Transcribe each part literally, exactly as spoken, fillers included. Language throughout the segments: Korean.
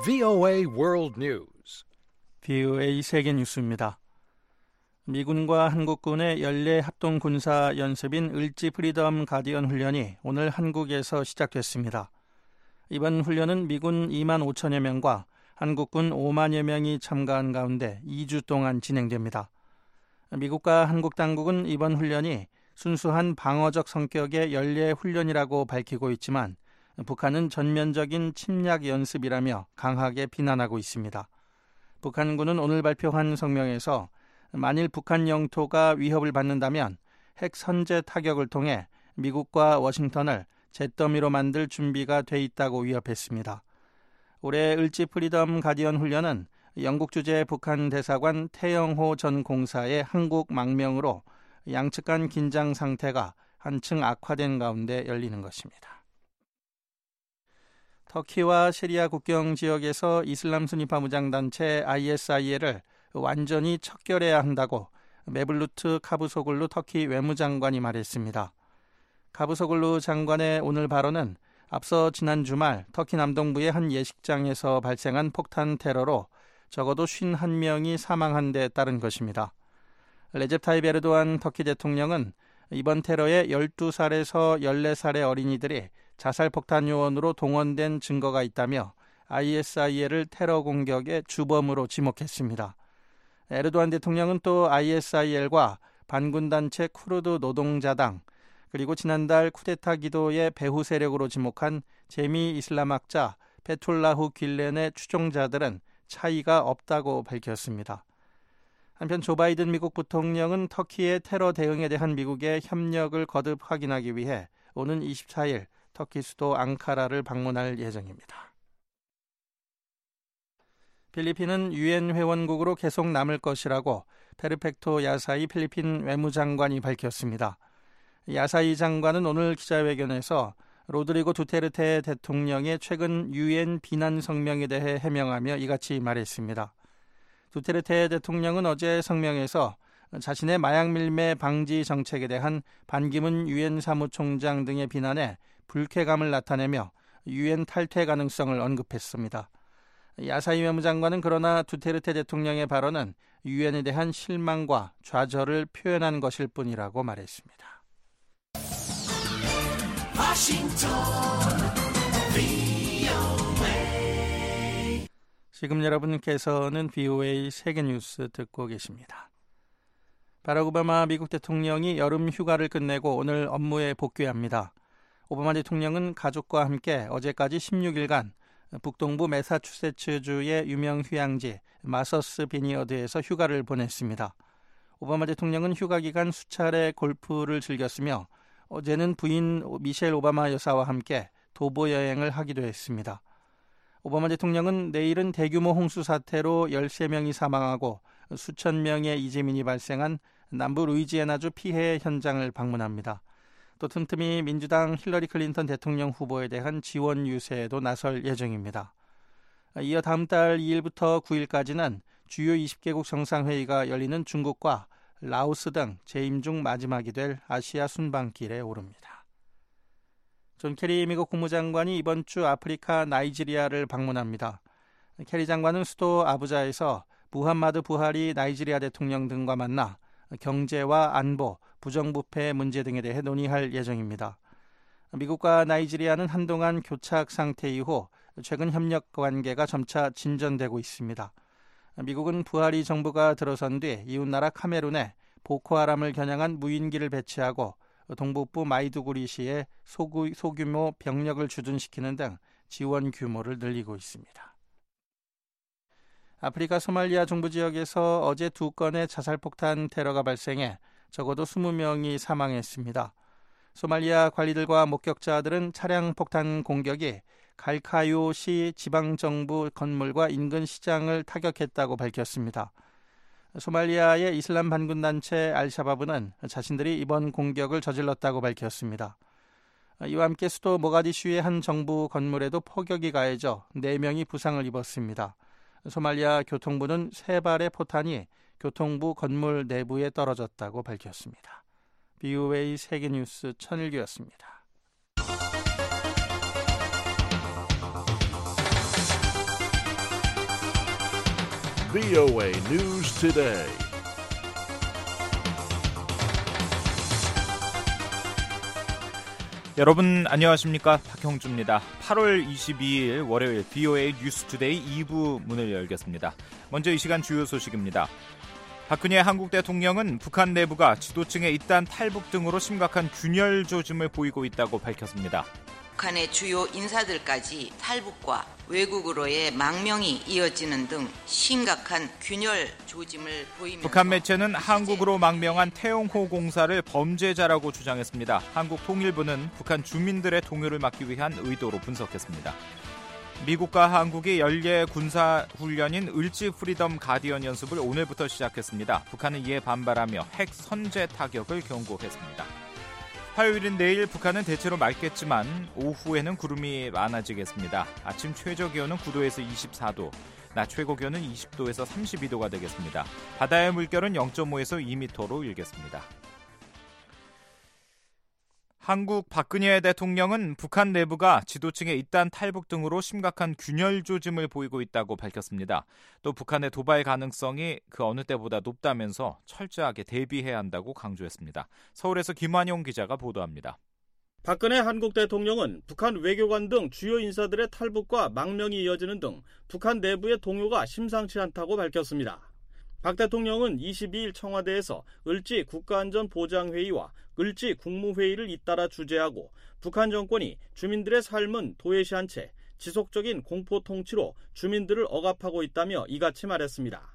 브이오에이 World News. 브이오에이 세계 뉴스입니다. 미군과 한국군의 연례 합동 군사 연습인 을지 프리덤 가디언 훈련이 오늘 한국에서 시작됐습니다. 이번 훈련은 미군 이만 오천여 명과 한국군 오만여 명이 참가한 가운데 이 주 동안 진행됩니다. 미국과 한국 당국은 이번 훈련이 순수한 방어적 성격의 연례 훈련이라고 밝히고 있지만 북한은 전면적인 침략 연습이라며 강하게 비난하고 있습니다. 북한군은 오늘 발표한 성명에서 만일 북한 영토가 위협을 받는다면 핵 선제 타격을 통해 미국과 워싱턴을 잿더미로 만들 준비가 돼 있다고 위협했습니다. 올해 을지 프리덤 가디언 훈련은 영국 주재 북한 대사관 태영호 전 공사의 한국 망명으로 양측 간 긴장 상태가 한층 악화된 가운데 열리는 것입니다. 터키와 시리아 국경 지역에서 이슬람 순위파 무장단체 아이에스아이엘을 완전히 척결해야 한다고 메블루트 카부소글루 터키 외무장관이 말했습니다. 카부소글루 장관의 오늘 발언은 앞서 지난 주말 터키 남동부의 한 예식장에서 발생한 폭탄 테러로 적어도 오십일 명이 사망한 데 따른 것입니다. 레제 타입 에르도안 터키 대통령은 이번 테러에 열두 살에서 열네 살의 어린이들이 자살폭탄 요원으로 동원된 증거가 있다며 아이에스아이엘을 테러 공격의 주범으로 지목했습니다. 에르도안 대통령은 또 아이에스아이엘과 반군단체 쿠르드 노동자당 그리고 지난달 쿠데타 기도의 배후 세력으로 지목한 제미 이슬람학자 페툴라후 길렌의 추종자들은 차이가 없다고 밝혔습니다. 한편 조 바이든 미국 부통령은 터키의 테러 대응에 대한 미국의 협력을 거듭 확인하기 위해 오는 이십사일 터키 수도 앙카라를 방문할 예정입니다. 필리핀은 유엔 회원국으로 계속 남을 것이라고 페르펙토 야사이 필리핀 외무장관이 밝혔습니다. 야사이 장관은 오늘 기자회견에서 로드리고 두테르테 대통령의 최근 유엔 비난 성명에 대해 해명하며 이같이 말했습니다. 두테르테 대통령은 어제 성명에서 자신의 마약 밀매 방지 정책에 대한 반기문 유엔 사무총장 등의 비난에 불쾌감을 나타내며 유엔 탈퇴 가능성을 언급했습니다. 야사이 외무장관은 그러나 두테르테 대통령의 발언은 유엔에 대한 실망과 좌절을 표현한 것일 뿐이라고 말했습니다. 워싱턴 브이오에이. 지금 여러분께서는 브이오에이 세계뉴스 듣고 계십니다. 바락 오바마 미국 대통령이 여름 휴가를 끝내고 오늘 업무에 복귀합니다. 오바마 대통령은 가족과 함께 어제까지 십육일간 북동부 매사추세츠주의 유명 휴양지 마서스 비니어드에서 휴가를 보냈습니다. 오바마 대통령은 휴가 기간 수차례 골프를 즐겼으며 어제는 부인 미셸 오바마 여사와 함께 도보 여행을 하기도 했습니다. 오바마 대통령은 내일은 대규모 홍수 사태로 열세 명이 사망하고 수천 명의 이재민이 발생한 남부 루이지애나주 피해 현장을 방문합니다. 또 틈틈이 민주당 힐러리 클린턴 대통령 후보에 대한 지원 유세에도 나설 예정입니다. 이어 다음 달 이일부터 구일까지는 주요 이십 개국 정상회의가 열리는 중국과 라오스 등 재임 중 마지막이 될 아시아 순방길에 오릅니다. 존 케리 미국 국무장관이 이번 주 아프리카 나이지리아를 방문합니다. 케리 장관은 수도 아부자에서 무함마드 부하리 나이지리아 대통령 등과 만나 경제와 안보, 부정부패 문제 등에 대해 논의할 예정입니다. 미국과 나이지리아는 한동안 교착 상태 이후 최근 협력 관계가 점차 진전되고 있습니다. 미국은 부하리 정부가 들어선 뒤 이웃나라 카메룬에 보코하람을 겨냥한 무인기를 배치하고 동북부 마이두구리시에 소구, 소규모 병력을 주둔시키는 등 지원 규모를 늘리고 있습니다. 아프리카 소말리아 중부 지역에서 어제 두 건의 자살폭탄 테러가 발생해 적어도 이십 명이 사망했습니다. 소말리아 관리들과 목격자들은 차량 폭탄 공격이 갈카요시 지방정부 건물과 인근 시장을 타격했다고 밝혔습니다. 소말리아의 이슬람 반군단체 알샤바브는 자신들이 이번 공격을 저질렀다고 밝혔습니다. 이와 함께 수도 모가디슈의 한 정부 건물에도 폭격이 가해져 네 명이 부상을 입었습니다. 소말리아 교통부는 세 발의 포탄이 교통부 건물 내부에 떨어졌다고 밝혔습니다. 브이오에이 세계뉴스 천일규였습니다. 브이오에이 News Today. 여러분 안녕하십니까? 박형주입니다. 팔월 이십이일 월요일 브이오에이 뉴스 투데이 이 부 문을 열겠습니다. 먼저 이 시간 주요 소식입니다. 박근혜 한국 대통령은 북한 내부가 지도층의 잇단 탈북 등으로 심각한 균열 조짐을 보이고 있다고 밝혔습니다. 북한의 주요 인사들까지 탈북과 외국으로의 망명이 이어지는 등 심각한 균열 조짐을 보이면서 북한 매체는 한국으로 망명한 태영호 공사를 범죄자라고 주장했습니다. 한국통일부는 북한 주민들의 동요를 막기 위한 의도로 분석했습니다. 미국과 한국이 연례 군사훈련인 을지 프리덤 가디언 연습을 오늘부터 시작했습니다. 북한은 이에 반발하며 핵 선제 타격을 경고했습니다. 화요일인 내일 북한은 대체로 맑겠지만 오후에는 구름이 많아지겠습니다. 아침 최저기온은 구 도에서 이십사 도, 낮 최고기온은 이십 도에서 삼십이 도가 되겠습니다. 바다의 물결은 영 점 오에서 이 미터로 일겠습니다. 한국 박근혜 대통령은 북한 내부가 지도층의 잇단 탈북 등으로 심각한 균열 조짐을 보이고 있다고 밝혔습니다. 또 북한의 도발 가능성이 그 어느 때보다 높다면서 철저하게 대비해야 한다고 강조했습니다. 서울에서 김환용 기자가 보도합니다. 박근혜 한국 대통령은 북한 외교관 등 주요 인사들의 탈북과 망명이 이어지는 등 북한 내부의 동요가 심상치 않다고 밝혔습니다. 박 대통령은 이십이일 청와대에서 을지 국가안전보장회의와 을지 국무회의를 잇따라 주재하고 북한 정권이 주민들의 삶은 도외시한 채 지속적인 공포 통치로 주민들을 억압하고 있다며 이같이 말했습니다.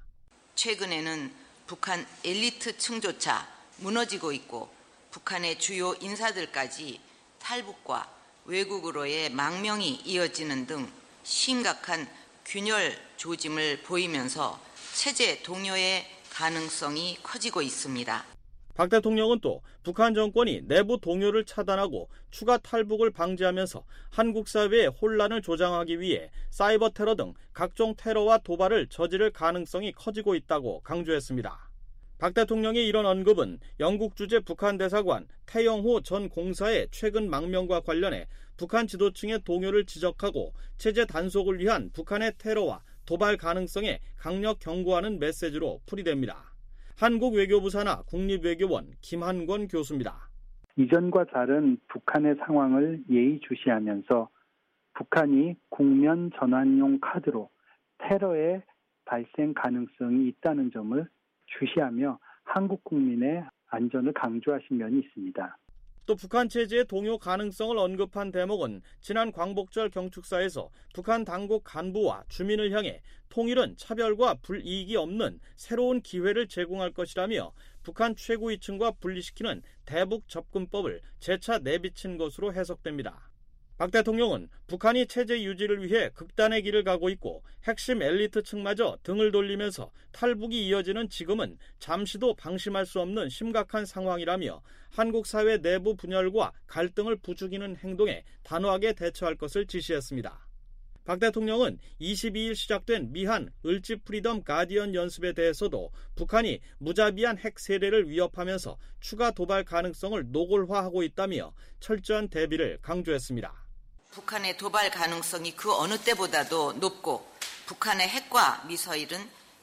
최근에는 북한 엘리트층조차 무너지고 있고 북한의 주요 인사들까지 탈북과 외국으로의 망명이 이어지는 등 심각한 균열 조짐을 보이면서 체제 동요의 가능성이 커지고 있습니다. 박 대통령은 또 북한 정권이 내부 동요를 차단하고 추가 탈북을 방지하면서 한국 사회의 혼란을 조장하기 위해 사이버 테러 등 각종 테러와 도발을 저지를 가능성이 커지고 있다고 강조했습니다. 박 대통령의 이런 언급은 영국 주재 북한 대사관 태영호 전 공사의 최근 망명과 관련해 북한 지도층의 동요를 지적하고 체제 단속을 위한 북한의 테러와 도발 가능성에 강력 경고하는 메시지로 풀이됩니다. 한국 외교부 산하 국립외교원 김한권 교수입니다. 이전과 다른 북한의 상황을 예의주시하면서 북한이 국면 전환용 카드로 테러의 발생 가능성이 있다는 점을 주시하며 한국 국민의 안전을 강조하신 면이 있습니다. 또 북한 체제의 동요 가능성을 언급한 대목은 지난 광복절 경축사에서 북한 당국 간부와 주민을 향해 통일은 차별과 불이익이 없는 새로운 기회를 제공할 것이라며 북한 최고위층과 분리시키는 대북 접근법을 재차 내비친 것으로 해석됩니다. 박 대통령은 북한이 체제 유지를 위해 극단의 길을 가고 있고 핵심 엘리트층마저 등을 돌리면서 탈북이 이어지는 지금은 잠시도 방심할 수 없는 심각한 상황이라며 한국 사회 내부 분열과 갈등을 부추기는 행동에 단호하게 대처할 것을 지시했습니다. 박 대통령은 이십이일 시작된 미한 을지 프리덤 가디언 연습에 대해서도 북한이 무자비한 핵 세례를 위협하면서 추가 도발 가능성을 노골화하고 있다며 철저한 대비를 강조했습니다. 북한의 도발 가능성이 그 어느 때보다도 높고 북한의 핵과 미사일은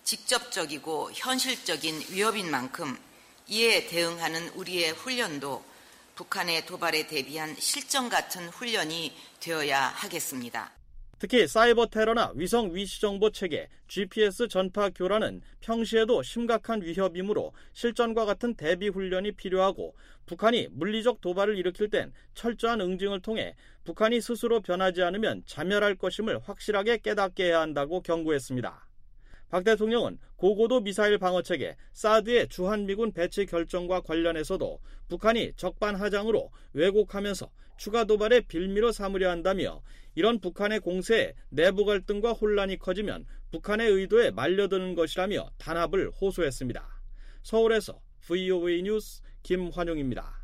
직접적이고 현실적인 위협인 만큼 이에 대응하는 우리의 훈련도 북한의 도발에 대비한 실전 같은 훈련이 되어야 하겠습니다. 특히 사이버 테러나 위성 위치 정보 체계, 지피에스 전파 교란은 평시에도 심각한 위협이므로 실전과 같은 대비 훈련이 필요하고 북한이 물리적 도발을 일으킬 땐 철저한 응징을 통해 북한이 스스로 변하지 않으면 자멸할 것임을 확실하게 깨닫게 해야 한다고 경고했습니다. 박 대통령은 고고도 미사일 방어체계 사드의 주한미군 배치 결정과 관련해서도 북한이 적반하장으로 왜곡하면서 추가 도발의 빌미로 삼으려 한다며 이런 북한의 공세에 내부 갈등과 혼란이 커지면 북한의 의도에 말려드는 것이라며 단합을 호소했습니다. 서울에서 브이오에이 뉴스 김환용입니다.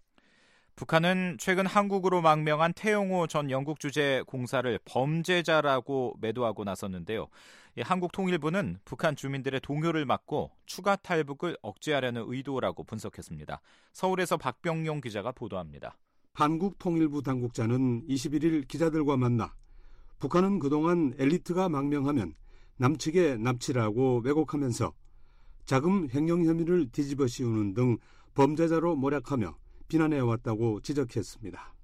북한은 최근 한국으로 망명한 태영호 전 영국 주재 공사를 범죄자라고 매도하고 나섰는데요. 한국통일부는 북한 주민들의 동요를 막고 추가 탈북을 억제하려는 의도라고 분석했습니다. 서울에서 박병용 기자가 보도합니다. 한국통일부 당국자는 이십일일 기자들과 만나 북한은 그동안 엘리트가 망명하면 남측의 납치라고 왜곡하면서 자금 횡령 혐의를 뒤집어 씌우는 등 범죄자로 몰약하며 비난해왔다고 지적했습니다.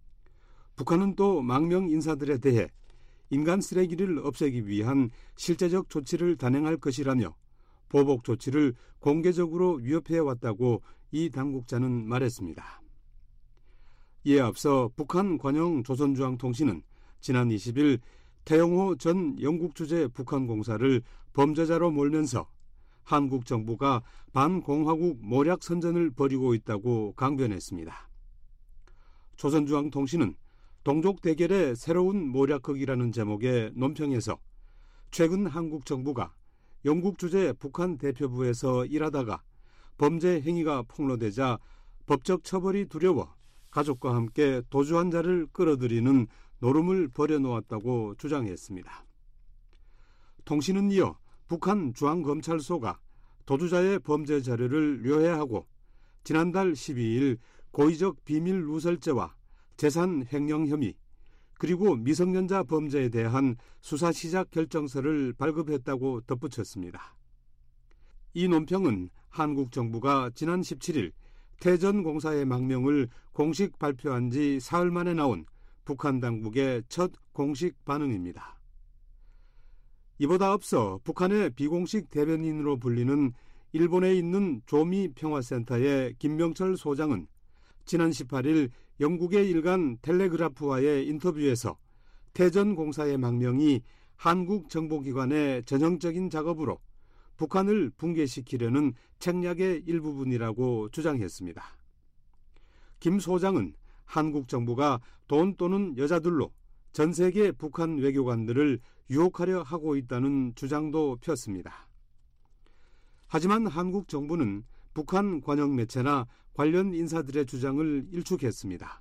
북한은 또 망명 인사들에 대해 인간 쓰레기를 없애기 위한 실제적 조치를 단행할 것이라며 보복 조치를 공개적으로 위협해왔다고 이 당국자는 말했습니다. 이에 앞서 북한 관영 조선중앙통신은 지난 이십 일 태영호 전 영국 주재 북한 공사를 범죄자로 몰면서 한국 정부가 반공화국 모략 선전을 벌이고 있다고 강변했습니다. 조선중앙통신은 동족 대결의 새로운 모략극이라는 제목의 논평에서 최근 한국 정부가 영국 주재 북한 대표부에서 일하다가 범죄 행위가 폭로되자 법적 처벌이 두려워 가족과 함께 도주한 자를 끌어들이는 노름을 벌여놓았다고 주장했습니다. 통신은 이어 북한 중앙검찰소가 도주자의 범죄 자료를 료해하고 지난달 십이 일 고의적 비밀 누설죄와 재산 횡령 혐의 그리고 미성년자 범죄에 대한 수사 시작 결정서를 발급했다고 덧붙였습니다. 이 논평은 한국 정부가 지난 십칠 일 태전공사의 망명을 공식 발표한 지 사흘 만에 나온 북한 당국의 첫 공식 반응입니다. 이보다 앞서 북한의 비공식 대변인으로 불리는 일본에 있는 조미 평화센터의 김명철 소장은 지난 십팔 일 영국의 일간 텔레그라프와의 인터뷰에서 태전공사의 망명이 한국 정보기관의 전형적인 작업으로 북한을 붕괴시키려는 책략의 일부분이라고 주장했습니다. 김 소장은 한국 정부가 돈 또는 여자들로 전 세계 북한 외교관들을 유혹하려 하고 있다는 주장도 폈습니다. 하지만 한국 정부는 북한 관영 매체나 관련 인사들의 주장을 일축했습니다.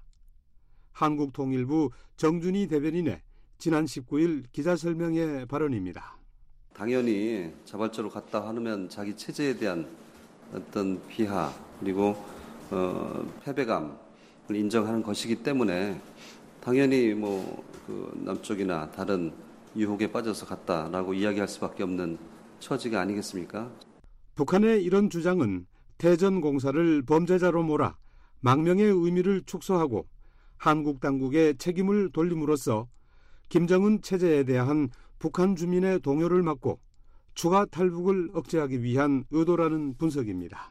한국통일부 정준희 대변인의 지난 십구 일 기자설명회 발언입니다. 당연히 자발적으로 갔다 하면 자기 체제에 대한 어떤 비하 그리고 어, 패배감을 인정하는 것이기 때문에 당연히 뭐 그 남쪽이나 다른 유혹에 빠져서 갔다라고 이야기할 수밖에 없는 처지가 아니겠습니까? 북한의 이런 주장은 태전공사를 범죄자로 몰아 망명의 의미를 축소하고 한국 당국의 책임을 돌림으로써 김정은 체제에 대한 북한 주민의 동요를 막고 추가 탈북을 억제하기 위한 의도라는 분석입니다.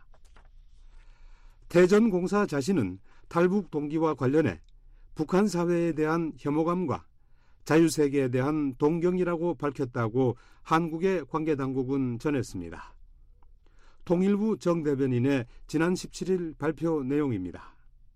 태전공사 자신은 탈북 동기와 관련해 북한 사회에 대한 혐오감과 자유세계에 대한 동경이라고 밝혔다고 한국의 관계당국은 전했습니다. 통일부 정 대변인의 지난 십칠 일 발표 내용입니다.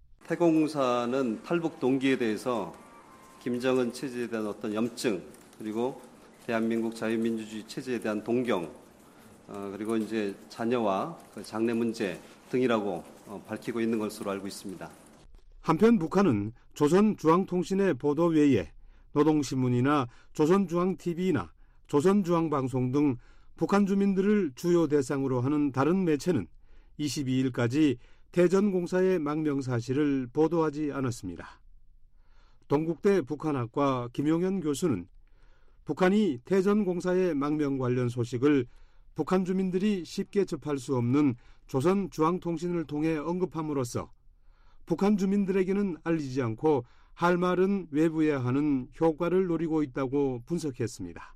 태공사는 탈북 동기에 대해서 김정은 체제에 대한 어떤 염증 그리고 대한민국 자유민주주의 체제에 대한 동경 어, 그리고 이제 자녀와 그 장래 문제 등이라고 어, 밝히고 있는 것으로 알고 있습니다. 한편 북한은 조선중앙통신의 보도 외에 노동신문이나 조선중앙티비나 조선중앙방송 등 북한 주민들을 주요 대상으로 하는 다른 매체는 이십이 일까지 태전공사의 망명 사실을 보도하지 않았습니다. 동국대 북한학과 김용현 교수는 북한이 태전공사의 망명 관련 소식을 북한 주민들이 쉽게 접할 수 없는 조선중앙통신을 통해 언급함으로써 북한 주민들에게는 알리지 않고 할 말은 외부에 하는 효과를 노리고 있다고 분석했습니다.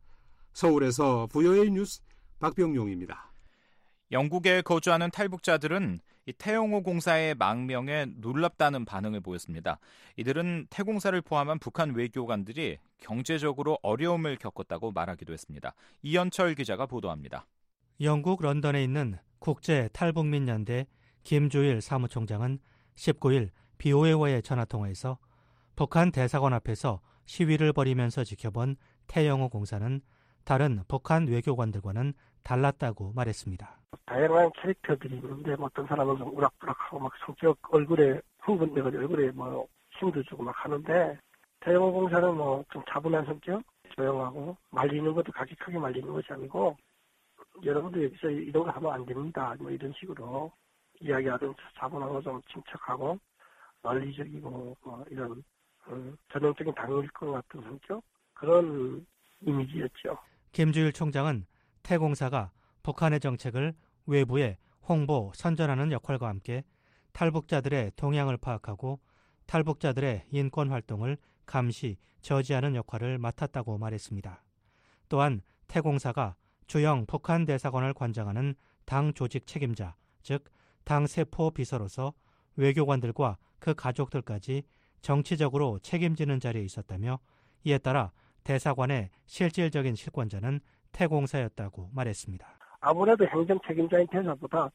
서울에서 브이오에이 뉴스 박병용입니다. 영국에 거주하는 탈북자들은 이 태영호 공사의 망명에 놀랍다는 반응을 보였습니다. 이들은 태공사를 포함한 북한 외교관들이 경제적으로 어려움을 겪었다고 말하기도 했습니다. 이현철 기자가 보도합니다. 영국 런던에 있는 국제 탈북민 연대 김주일 사무총장은 십구 일 비오에이와의 전화통화에서 북한 대사관 앞에서 시위를 벌이면서 지켜본 태영호 공사는 다른 북한 외교관들과는 달랐다고 말했습니다. 다양한 캐릭터들이 있는데 어떤 사람은 좀 우락부락하고 막 성격 얼굴에 흥분돼가지고 얼굴에 뭐 힘도 주고 막 하는데 태영호 공사는 뭐 좀 차분한 성격, 조용하고 말리는 것도 가격하게 말리는 것이 아니고 여러분들 여기서 이런 거 하면 안 됩니다. 뭐 이런 식으로 이야기하던 차분하고 좀 침착하고 논리적이고 뭐 이런 음, 전형적인 당일권 같은 성격 그런 이미지였죠. 김주일 총장은 태공사가 북한의 정책을 외부에 홍보, 선전하는 역할과 함께 탈북자들의 동향을 파악하고 탈북자들의 인권 활동을 감시, 저지하는 역할을 맡았다고 말했습니다. 또한 태공사가 주영 북한 대사관을 관장하는 당 조직 책임자, 즉 당 세포 비서로서 외교관들과 그 가족들까지 정치적으로 책임지는 자리에 있었다며 이에 따라 대사관의 실질적인 실권자는 태공사였다고 말했습니다. 아무래도 행정 책임자인 대사보다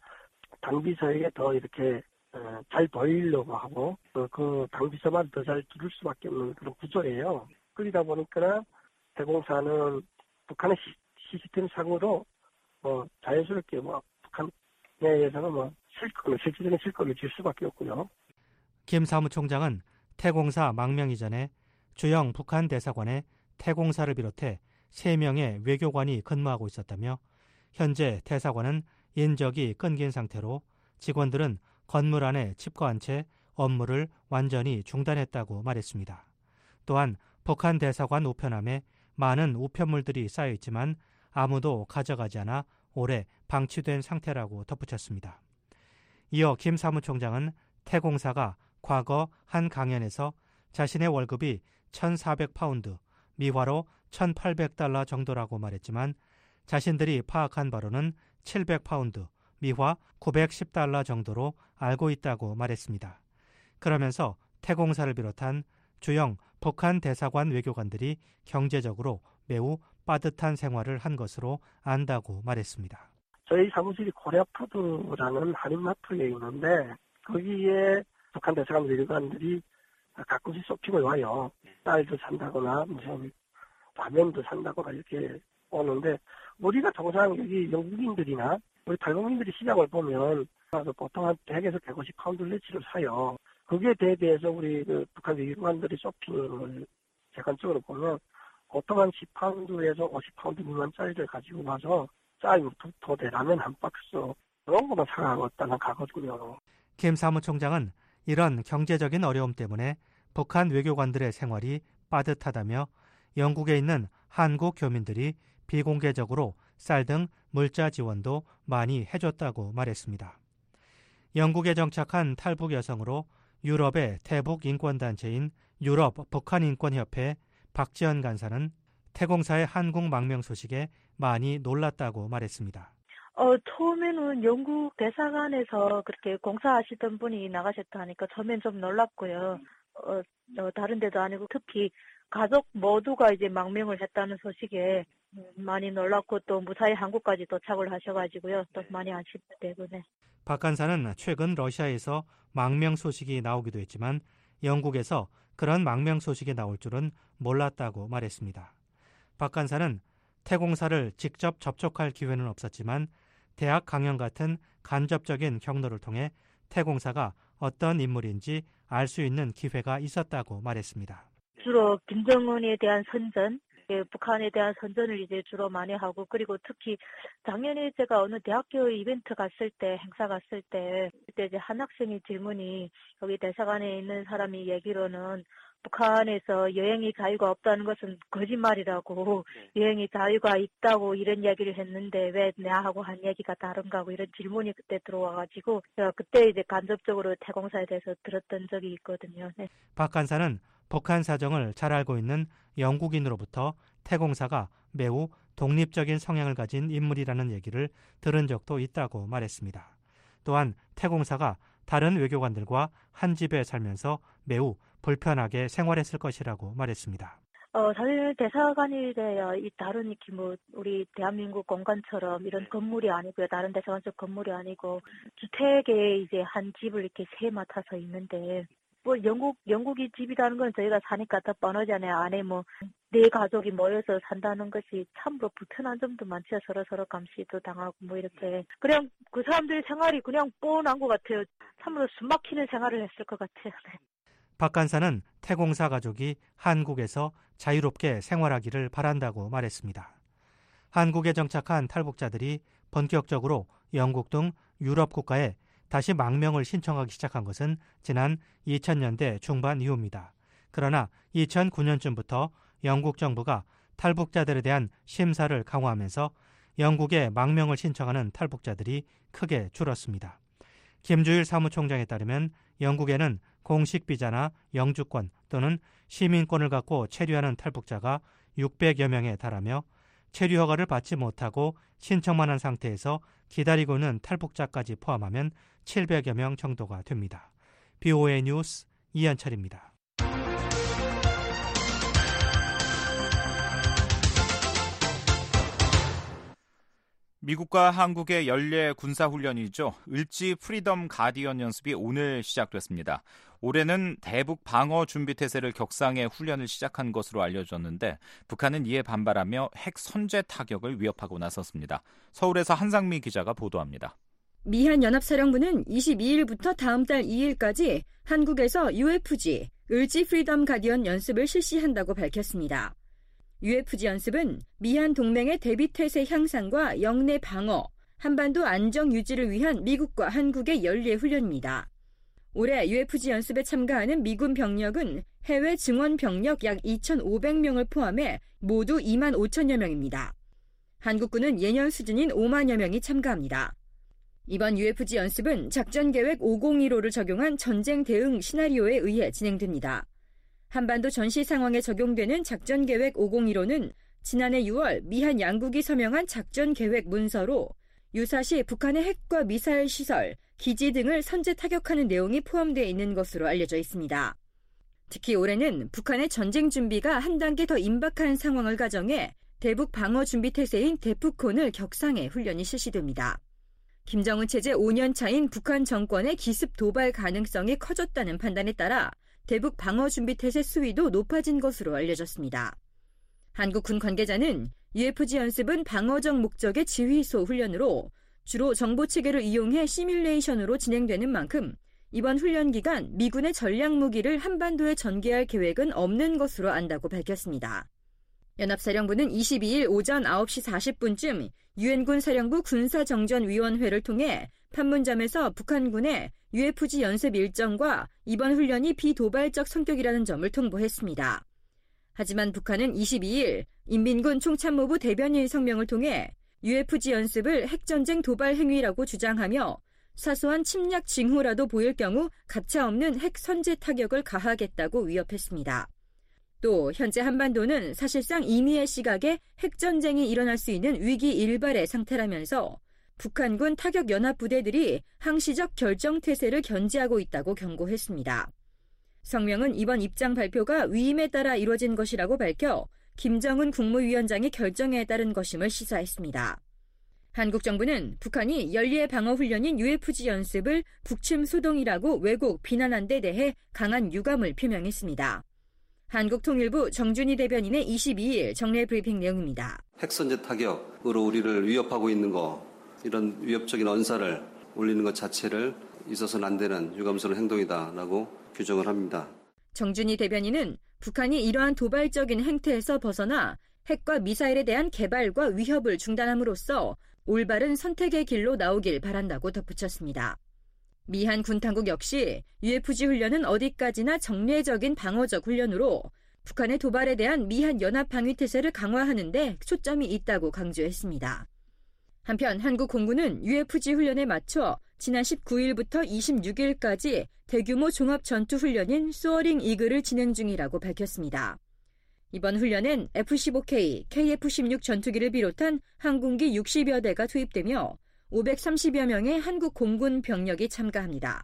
당비서에게 더 이렇게 잘 보이려고 하고 그 당비서만 더 잘 들을 수밖에 없는 그런 구조예요. 그러다 보니까 태공사는 북한의 시, 시스템 상으로 뭐 자연스럽게 뭐 북한 내에서는 뭐 실권을 실질적인 실권을 줄 수밖에 없고요. 김 사무총장은 태공사 망명 이전에 주영 북한 대사관에 태공사를 비롯해 세 명의 외교관이 근무하고 있었다며 현재 대사관은 인적이 끊긴 상태로 직원들은 건물 안에 칩거한 채 업무를 완전히 중단했다고 말했습니다. 또한 북한 대사관 우편함에 많은 우편물들이 쌓여 있지만 아무도 가져가지 않아 오래 방치된 상태라고 덧붙였습니다. 이어 김 사무총장은 태공사가 과거 한 강연에서 자신의 월급이 천사백 파운드, 미화로 천팔백 달러 정도라고 말했지만 자신들이 파악한 바로는 칠백 파운드, 미화 구백십 달러 정도로 알고 있다고 말했습니다. 그러면서 태공사를 비롯한 주영 북한 대사관 외교관들이 경제적으로 매우 빠듯한 생활을 한 것으로 안다고 말했습니다. 저희 사무실이 코리아푸드라는 한인마트에 있는데 거기에 북한 대사관 외교관들이 가끔씩 쇼핑을 와요. 쌀도 산다거나 무슨 라면도 산다거나 이렇게 오는데 우리가 통상 여기 영국인들이나 우리 탈북민들이 시장을 보면 보통 한 백에서 백오십 파운드 레치를 사요. 거기에 대비해서 우리 그 북한 외교관들이 쇼핑을 객관적으로 보면 보통 한 십 파운드에서 오십 파운드 미만 짜리를 가지고 와서 쌀 두 토대, 라면 한 박스 그런 것만 사가고 있다는 가거든요. 김 사무총장은 이런 경제적인 어려움 때문에 북한 외교관들의 생활이 빠듯하다며 영국에 있는 한국 교민들이 비공개적으로 쌀 등 물자 지원도 많이 해줬다고 말했습니다. 영국에 정착한 탈북 여성으로 유럽의 대북 인권단체인 유럽 북한인권협회 박지연 간사는 태공사의 한국 망명 소식에 많이 놀랐다고 말했습니다. 어, 처음에는 영국 대사관에서 그렇게 공사하시던 분이 나가셨다 하니까 처음엔 좀 놀랐고요. 어, 어, 다른 데도 아니고 특히 가족 모두가 이제 망명을 했다는 소식에 많이 놀랐고 또 무사히 한국까지 도착을 하셔가지고요. 또 많이 아쉽기 때문에. 박 간사는 최근 러시아에서 망명 소식이 나오기도 했지만 영국에서 그런 망명 소식이 나올 줄은 몰랐다고 말했습니다. 박 간사는 태공사를 직접 접촉할 기회는 없었지만 대학 강연 같은 간접적인 경로를 통해 태공사가 어떤 인물인지 알 수 있는 기회가 있었다고 말했습니다. 주로 김정은에 대한 선전, 북한에 대한 선전을 이제 주로 많이 하고 그리고 특히 작년에 제가 어느 대학교 이벤트 갔을 때 행사 갔을 때 그때 이제 한 학생이 질문이 여기 대사관에 있는 사람이 얘기로는 북한에서 여행이 자유가 없다는 것은 거짓말이라고 네. 여행이 자유가 있다고 이런 얘기를 했는데 왜 내하고 한 얘기가 다른가 하고 이런 질문이 그때 들어와가지고 제가 그때 이제 간접적으로 태공사에 대해서 들었던 적이 있거든요. 네. 박 간사는 북한 사정을 잘 알고 있는 영국인으로부터 태공사가 매우 독립적인 성향을 가진 인물이라는 얘기를 들은 적도 있다고 말했습니다. 또한 태공사가 다른 외교관들과 한 집에 살면서 매우 불편하게 생활했을 것이라고 말했습니다. 어, 사실 대사관이래야 이 다른 이렇게 뭐 우리 대한민국 공간처럼 이런 건물이 아니고요. 다른 대사관적 건물이 아니고 주택에 이제 한 집을 이렇게 세 맡아서 있는데 뭐 영국 영국이 집이라는 건 저희가 사니까 더 뻔하잖아요. 안에 뭐 네 가족이 모여서 산다는 것이 참으로 불편한 점도 많죠. 서로 서로 감시도 당하고 뭐 이렇게 그냥 그 사람들의 생활이 그냥 뻔한 것 같아요. 참으로 숨막히는 생활을 했을 것 같아요. 네. 박 간사는 태공사 가족이 한국에서 자유롭게 생활하기를 바란다고 말했습니다. 한국에 정착한 탈북자들이 본격적으로 영국 등 유럽 국가에 다시 망명을 신청하기 시작한 것은 지난 이천 년대 중반 이후입니다. 그러나 이천구 년쯤부터 영국 정부가 탈북자들에 대한 심사를 강화하면서 영국에 망명을 신청하는 탈북자들이 크게 줄었습니다. 김주일 사무총장에 따르면 영국에는 공식 비자나 영주권 또는 시민권을 갖고 체류하는 탈북자가 육백여 명에 달하며 체류 허가를 받지 못하고 신청만 한 상태에서 기다리고 있는 탈북자까지 포함하면 칠백여 명 정도가 됩니다. 비오에이 뉴스 이현철입니다. 미국과 한국의 연례 군사훈련이죠. 을지 프리덤 가디언 연습이 오늘 시작됐습니다. 올해는 대북 방어 준비 태세를 격상해 훈련을 시작한 것으로 알려졌는데 북한은 이에 반발하며 핵 선제 타격을 위협하고 나섰습니다. 서울에서 한상미 기자가 보도합니다. 미한 연합사령부는 이십이일부터 다음 달 이일까지 한국에서 유에프지, 을지 프리덤 가디언 연습을 실시한다고 밝혔습니다. 유에프지 연습은 미한 동맹의 대비 태세 향상과 영내 방어, 한반도 안정 유지를 위한 미국과 한국의 연례 훈련입니다. 올해 유에프지 연습에 참가하는 미군 병력은 해외 증원 병력 약 이천오백 명을 포함해 모두 이만 오천여 명입니다. 한국군은 예년 수준인 오만여 명이 참가합니다. 이번 유에프지 연습은 작전계획 오공일오를 적용한 전쟁 대응 시나리오에 의해 진행됩니다. 한반도 전시 상황에 적용되는 작전계획 오공일오는 지난해 유월 미한 양국이 서명한 작전계획 문서로 유사시 북한의 핵과 미사일 시설, 기지 등을 선제 타격하는 내용이 포함되어 있는 것으로 알려져 있습니다. 특히 올해는 북한의 전쟁 준비가 한 단계 더 임박한 상황을 가정해 대북 방어 준비 태세인 대프콘을 격상해 훈련이 실시됩니다. 김정은 체제 오 년 차인 북한 정권의 기습 도발 가능성이 커졌다는 판단에 따라 대북 방어 준비 태세 수위도 높아진 것으로 알려졌습니다. 한국 군 관계자는 유에프지 연습은 방어적 목적의 지휘소 훈련으로 주로 정보체계를 이용해 시뮬레이션으로 진행되는 만큼 이번 훈련 기간 미군의 전략 무기를 한반도에 전개할 계획은 없는 것으로 안다고 밝혔습니다. 연합사령부는 이십이일 오전 아홉 시 사십 분쯤 유엔군 사령부 군사정전위원회를 통해 판문점에서 북한군의 유에프지 연습 일정과 이번 훈련이 비도발적 성격이라는 점을 통보했습니다. 하지만 북한은 이십이일 인민군 총참모부 대변인 성명을 통해 유에프지 연습을 핵전쟁 도발 행위라고 주장하며 사소한 침략 징후라도 보일 경우 가차없는 핵 선제 타격을 가하겠다고 위협했습니다. 또 현재 한반도는 사실상 임의의 시각에 핵전쟁이 일어날 수 있는 위기 일발의 상태라면서 북한군 타격연합부대들이 항시적 결정태세를 견지하고 있다고 경고했습니다. 성명은 이번 입장 발표가 위임에 따라 이루어진 것이라고 밝혀 김정은 국무위원장의 결정에 따른 것임을 시사했습니다. 한국 정부는 북한이 연례 방어훈련인 유에프지 연습을 북침 소동이라고 왜곡 비난한 데 대해 강한 유감을 표명했습니다. 한국통일부 정준희 대변인의 이십이일 정례 브리핑 내용입니다. 핵선제 타격으로 우리를 위협하고 있는 거, 이런 위협적인 언사를 올리는 것 자체를 있어서는 안 되는 유감스러운 행동이다라고 규정을 합니다. 정준희 대변인은 북한이 이러한 도발적인 행태에서 벗어나 핵과 미사일에 대한 개발과 위협을 중단함으로써 올바른 선택의 길로 나오길 바란다고 덧붙였습니다. 미한 군당국 역시 유에프지 훈련은 어디까지나 정례적인 방어적 훈련으로 북한의 도발에 대한 미한 연합 방위 태세를 강화하는 데 초점이 있다고 강조했습니다. 한편 한국 공군은 유에프지 훈련에 맞춰 지난 십구일부터 이십육일까지 대규모 종합 전투 훈련인 소어링 이글을 진행 중이라고 밝혔습니다. 이번 훈련엔 에프 십오 케이, 케이에프 십육 전투기를 비롯한 항공기 육십여 대가 투입되며 오백삼십여 명의 한국 공군 병력이 참가합니다.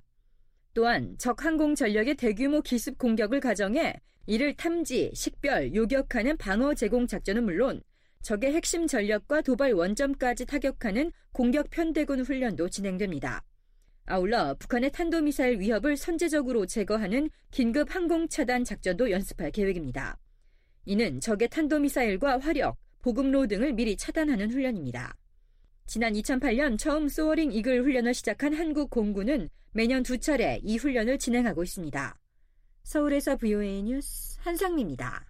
또한 적 항공 전력의 대규모 기습 공격을 가정해 이를 탐지, 식별, 요격하는 방어 제공 작전은 물론 적의 핵심 전력과 도발 원점까지 타격하는 공격 편대군 훈련도 진행됩니다. 아울러 북한의 탄도미사일 위협을 선제적으로 제거하는 긴급 항공 차단 작전도 연습할 계획입니다. 이는 적의 탄도미사일과 화력, 보급로 등을 미리 차단하는 훈련입니다. 지난 이천팔년 처음 소어링 이글 훈련을 시작한 한국 공군은 매년 두 차례 이 훈련을 진행하고 있습니다. 서울에서 브이오에이 뉴스 한상미입니다.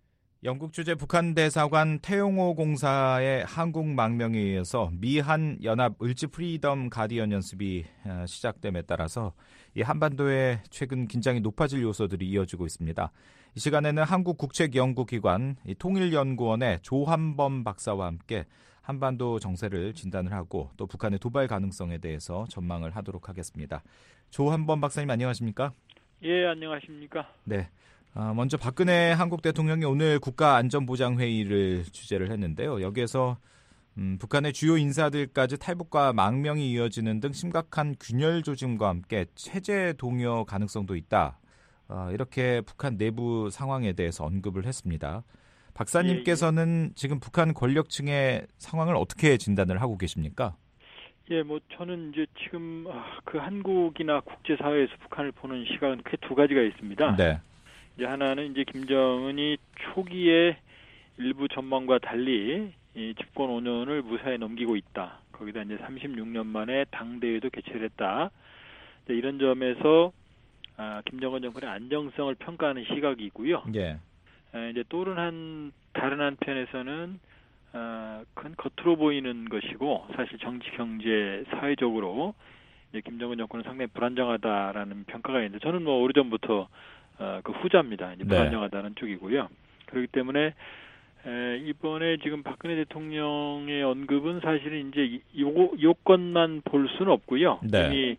영국 주재 북한 대사관 태용호 공사의 한국 망명에 의해서 미한 연합 을지 프리덤 가디언 연습이 시작됨에 따라서 이 한반도에 최근 긴장이 높아질 요소들이 이어지고 있습니다. 이 시간에는 한국국책연구기관 통일연구원의 조한범 박사와 함께 한반도 정세를 진단을 하고 또 북한의 도발 가능성에 대해서 전망을 하도록 하겠습니다. 조한범 박사님 안녕하십니까? 예, 안녕하십니까? 네. 어, 먼저 박근혜 한국 대통령이 오늘 국가안전보장회의를 주재를 했는데요. 여기에서 음, 북한의 주요 인사들까지 탈북과 망명이 이어지는 등 심각한 균열 조짐과 함께 체제 동요 가능성도 있다. 어, 이렇게 북한 내부 상황에 대해서 언급을 했습니다. 박사님께서는 예, 예. 지금 북한 권력층의 상황을 어떻게 진단을 하고 계십니까? 예, 뭐 저는 이제 지금 그 한국이나 국제사회에서 북한을 보는 시각은 크게 두 가지가 있습니다. 네. 이제 하나는 이제 김정은이 초기에 일부 전망과 달리 이 집권 오 년을 무사히 넘기고 있다. 거기다 이제 삼십육 년 만에 당대회도 개최를 했다. 이런 점에서 아, 김정은 정권의 안정성을 평가하는 시각이고요. 예. 아, 이제 또 한 다른 한편에서는 아, 큰 겉으로 보이는 것이고 사실 정치, 경제, 사회적으로 이제 김정은 정권은 상당히 불안정하다라는 평가가 있는데 저는 뭐 오래전부터 어, 그 후자입니다. 이제 불안정하다는 네. 쪽이고요. 그렇기 때문에 에, 이번에 지금 박근혜 대통령의 언급은 사실은 이제 요, 요건만 볼 수는 없고요. 네. 이미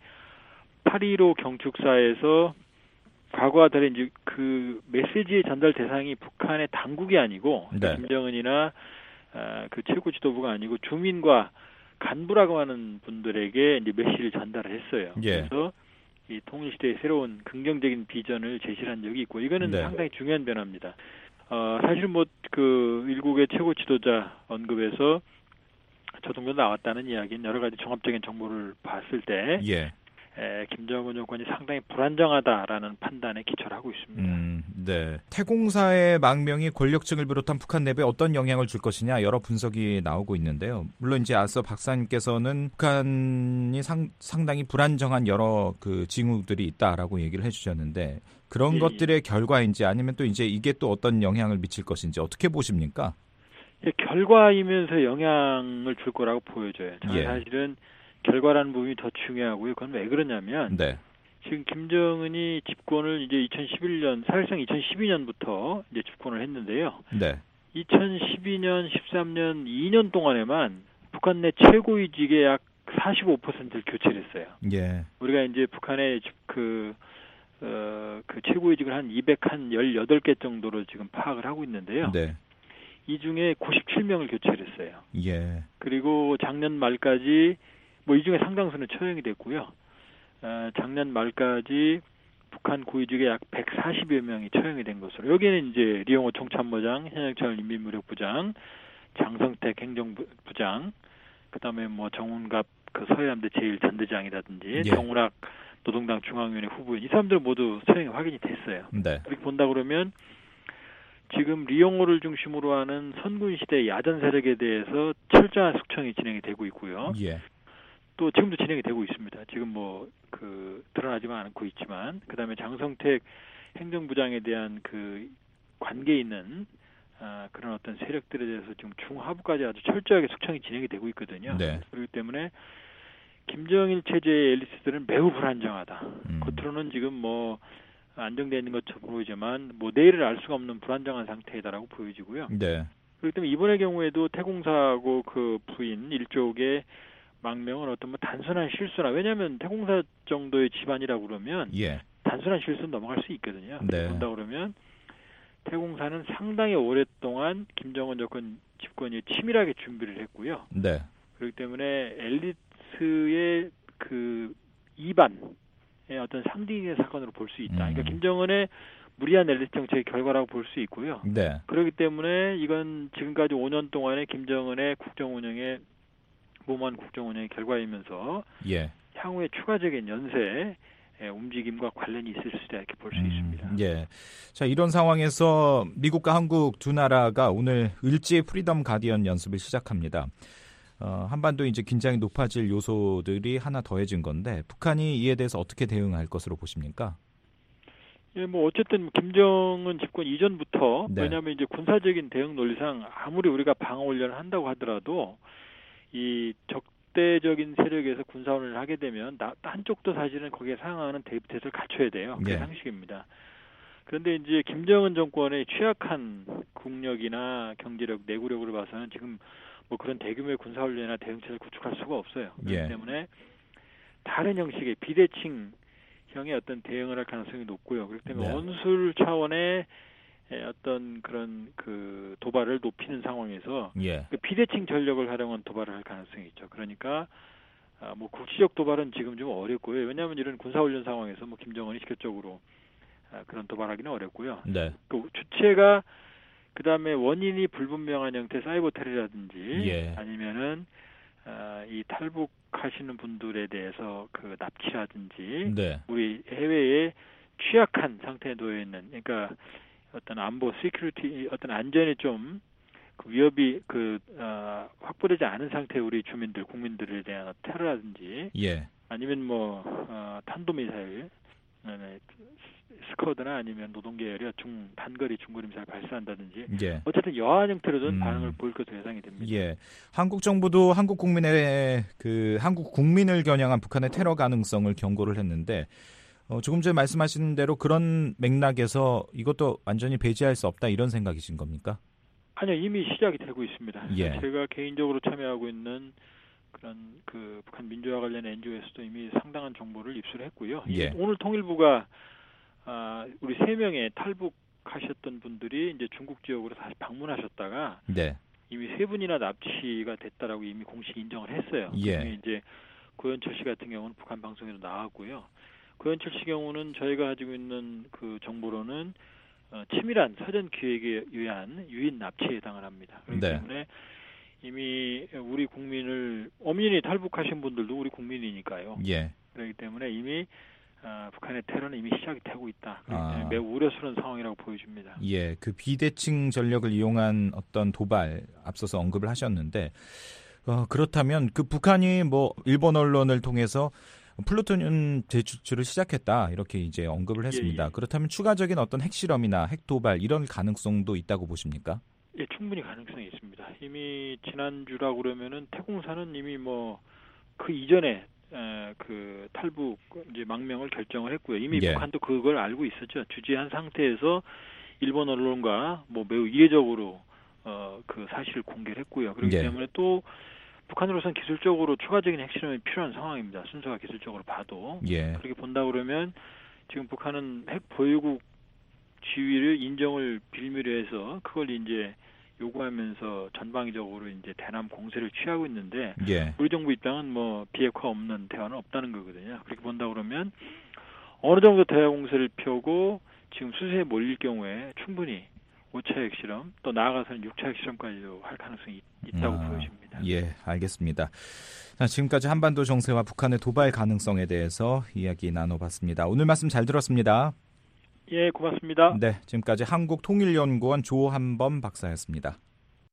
팔 일오 경축사에서 과거와 달리 이제 그 메시지의 전달 대상이 북한의 당국이 아니고 네. 김정은이나 아, 그 최고 지도부가 아니고 주민과 간부라고 하는 분들에게 이제 메시지를 전달을 했어요. 예. 그래서 이 통일시대의 새로운 긍정적인 비전을 제시한 적이 있고 이거는 네. 상당히 중요한 변화입니다. 어, 사실 뭐 그 일국의 최고 지도자 언급에서 저 정도 나왔다는 이야기는 여러 가지 종합적인 정보를 봤을 때 예. 에, 김정은 정권이 상당히 불안정하다라는 판단에 기초를 하고 있습니다. 음, 네. 태공사의 망명이 권력층을 비롯한 북한 내부에 어떤 영향을 줄 것이냐 여러 분석이 나오고 있는데요. 물론 이제 앞서 박사님께서는 북한이 상, 상당히 불안정한 여러 그 징후들이 있다라고 얘기를 해주셨는데 그런 예, 것들의 예. 결과인지 아니면 또 이제 이게 또 어떤 영향을 미칠 것인지 어떻게 보십니까? 예, 결과이면서 영향을 줄 거라고 보여져요. 저는 예. 사실은 결과라는 부분이 더 중요하고요. 그건 왜 그러냐면 네. 지금 김정은이 집권을 이제 이천십일 년 사실상 이천십이 년부터 이제 집권을 했는데요. 네. 이천십이 년, 십삼 년 이 년 동안에만 북한 내 최고위직의 약 사십오 퍼센트를 교체를 했어요. 예. 우리가 이제 북한의 그, 어, 그 최고위직을 한 이백십팔 개 정도로 지금 파악을 하고 있는데요. 네. 이 중에 구십칠 명을 교체를 했어요. 예. 그리고 작년 말까지 뭐 이 중에 상당수는 처형이 됐고요. 어, 작년 말까지 북한 고위직의 약 백사십여 명이 처형이 된 것으로 여기는 이제 리용호 총참모장, 현역철 인민무력부장, 장성택 행정부장, 그다음에 뭐 정운갑 그 서해함대 제일 전대장이라든지 예. 정운학 노동당 중앙위원회 후보인 이 사람들 모두 처형이 확인이 됐어요. 네. 그렇게 본다 그러면 지금 리용호를 중심으로 하는 선군 시대 야전 세력에 대해서 철저한 숙청이 진행이 되고 있고요. 예. 또 지금도 진행이 되고 있습니다. 지금 뭐 그 드러나지만 않고 있지만 그다음에 장성택 행정부장에 대한 그 관계 있는 아, 그런 어떤 세력들에 대해서 지금 중하부까지 아주 철저하게 숙청이 진행이 되고 있거든요. 네. 그렇기 때문에 김정일 체제의 엘리트들은 매우 불안정하다. 음. 겉으로는 지금 뭐 안정되어 있는 것처럼 보이지만 뭐 내일을 알 수가 없는 불안정한 상태이다라고 보여지고요. 네. 그렇기 때문에 이번의 경우에도 태공사하고 그 부인 일족의 망명은 어떤 뭐 단순한 실수나 왜냐하면 태공사 정도의 집안이라고 그러면 예. 단순한 실수는 넘어갈 수 있거든요. 네. 본다 그러면 태공사는 상당히 오랫동안 김정은 정권 집권이 치밀하게 준비를 했고요. 네. 그렇기 때문에 엘리트의 그 이반의 어떤 상징의 사건으로 볼 수 있다. 음. 그러니까 김정은의 무리한 엘리트 정책의 결과라고 볼 수 있고요. 네. 그렇기 때문에 이건 지금까지 오 년 동안의 김정은의 국정 운영의 무모한 국정 운영의 결과이면서 예. 향후에 추가적인 연쇄 움직임과 관련이 있을 수 있다 이렇게 볼 수 음, 있습니다. 예. 자 이런 상황에서 미국과 한국 두 나라가 오늘 을지 프리덤 가디언 연습을 시작합니다. 어, 한반도 이제 긴장이 높아질 요소들이 하나 더해진 건데 북한이 이에 대해서 어떻게 대응할 것으로 보십니까? 예, 뭐 어쨌든 김정은 집권 이전부터 네. 왜냐하면 이제 군사적인 대응 논리상 아무리 우리가 방어 훈련을 한다고 하더라도 이 적대적인 세력에서 군사훈련을 하게 되면 나, 한쪽도 사실은 거기에 상응하는 대비태세를 갖춰야 돼요. 그게 네. 상식입니다. 그런데 이제 김정은 정권의 취약한 국력이나 경제력, 내구력으로 봐서는 지금 뭐 그런 대규모의 군사훈련이나 대응체를 구축할 수가 없어요. 그렇기 예. 때문에 다른 형식의 비대칭형의 어떤 대응을 할 가능성이 높고요. 그렇기 때문에 네. 원술 차원의 어떤 그런 그 도발을 높이는 상황에서 예. 그 비대칭 전력을 활용한 도발을 할 가능성이 있죠. 그러니까 아, 뭐 국지적 도발은 지금 좀 어렵고요. 왜냐하면 이런 군사훈련 상황에서 뭐 김정은이 직접적으로 아, 그런 도발하기는 어렵고요. 네. 그 주체가 그 다음에 원인이 불분명한 형태 사이버 테러라든지 예. 아니면은 아, 이 탈북하시는 분들에 대해서 그 납치라든지 네. 우리 해외에 취약한 상태에 놓여 있는 그러니까 어떤 안보, 시큐리티, 어떤 안전이 좀 그 위협이 그 어, 확보되지 않은 상태의 우리 주민들, 국민들에 대한 테러라든지, 예. 아니면 뭐 어, 탄도미사일, 네, 스쿼드나 아니면 노동계열의 중 단거리 중거리 미사일 발사한다든지, 예. 어쨌든 여한 형태로든 음. 반응을 보일 것으로 예상이 됩니다. 예. 한국 정부도 한국 국민의 그 한국 국민을 겨냥한 북한의 테러 가능성을 경고를 했는데. 어, 조금 전에 말씀하신 대로 그런 맥락에서 이것도 완전히 배제할 수 없다 이런 생각이신 겁니까? 아니요, 이미 시작이 되고 있습니다. 예. 제가 개인적으로 참여하고 있는 그런 그 북한 민주화 관련 엔지오에서도 이미 상당한 정보를 입수를 했고요. 예. 오늘 통일부가 아, 우리 세 명의 탈북하셨던 분들이 이제 중국 지역으로 다시 방문하셨다가 네. 이미 세 분이나 납치가 됐다라고 이미 공식 인정을 했어요. 예. 그중에 이제 고현철 씨 같은 경우는 북한 방송에도 나왔고요. 고현철 씨 경우는 저희가 가지고 있는 그 정보로는 어, 치밀한 사전 기획에 의한 유인 납치에 해당을 합니다. 그렇기 네. 때문에 이미 우리 국민을 엄연히 탈북하신 분들도 우리 국민이니까요. 예. 그렇기 때문에 이미 어, 북한의 테러는 이미 시작이 되고 있다. 그렇기 때문에 아. 매우 우려스러운 상황이라고 보여집니다. 예. 그 비대칭 전력을 이용한 어떤 도발 앞서서 언급을 하셨는데 어, 그렇다면 그 북한이 뭐 일본 언론을 통해서 플루토늄 재추출을 시작했다 이렇게 이제 언급을 했습니다. 예, 예. 그렇다면 추가적인 어떤 핵실험이나 핵도발 이런 가능성도 있다고 보십니까? 예, 충분히 가능성이 있습니다. 이미 지난주라고 그러면은 태공사는 이미 뭐 그 이전에 에, 그 탈북 이제 망명을 결정을 했고요. 이미 예. 북한도 그걸 알고 있었죠. 주재한 상태에서 일본 언론과 뭐 매우 이례적으로 어, 그 사실을 공개를 했고요. 그렇기 예. 때문에 또 북한으로서는 기술적으로 추가적인 핵실험이 필요한 상황입니다. 순서가 기술적으로 봐도. 예. 그렇게 본다 그러면 지금 북한은 핵 보유국 지위를 인정을 빌미로 해서 그걸 이제 요구하면서 전방위적으로 이제 대남 공세를 취하고 있는데 예. 우리 정부 입장은 뭐 비핵화 없는 대화는 없다는 거거든요. 그렇게 본다 그러면 어느 정도 대화 공세를 펴고 지금 수세에 몰릴 경우에 충분히 오 차 핵실험 또 나아가서는 육 차 핵실험까지도 할 가능성이 있다고 아, 보여집니다. 예, 알겠습니다. 자, 지금까지 한반도 정세와 북한의 도발 가능성에 대해서 이야기 나눠봤습니다. 오늘 말씀 잘 들었습니다. 예, 고맙습니다. 네, 지금까지 한국통일연구원 조한범 박사였습니다.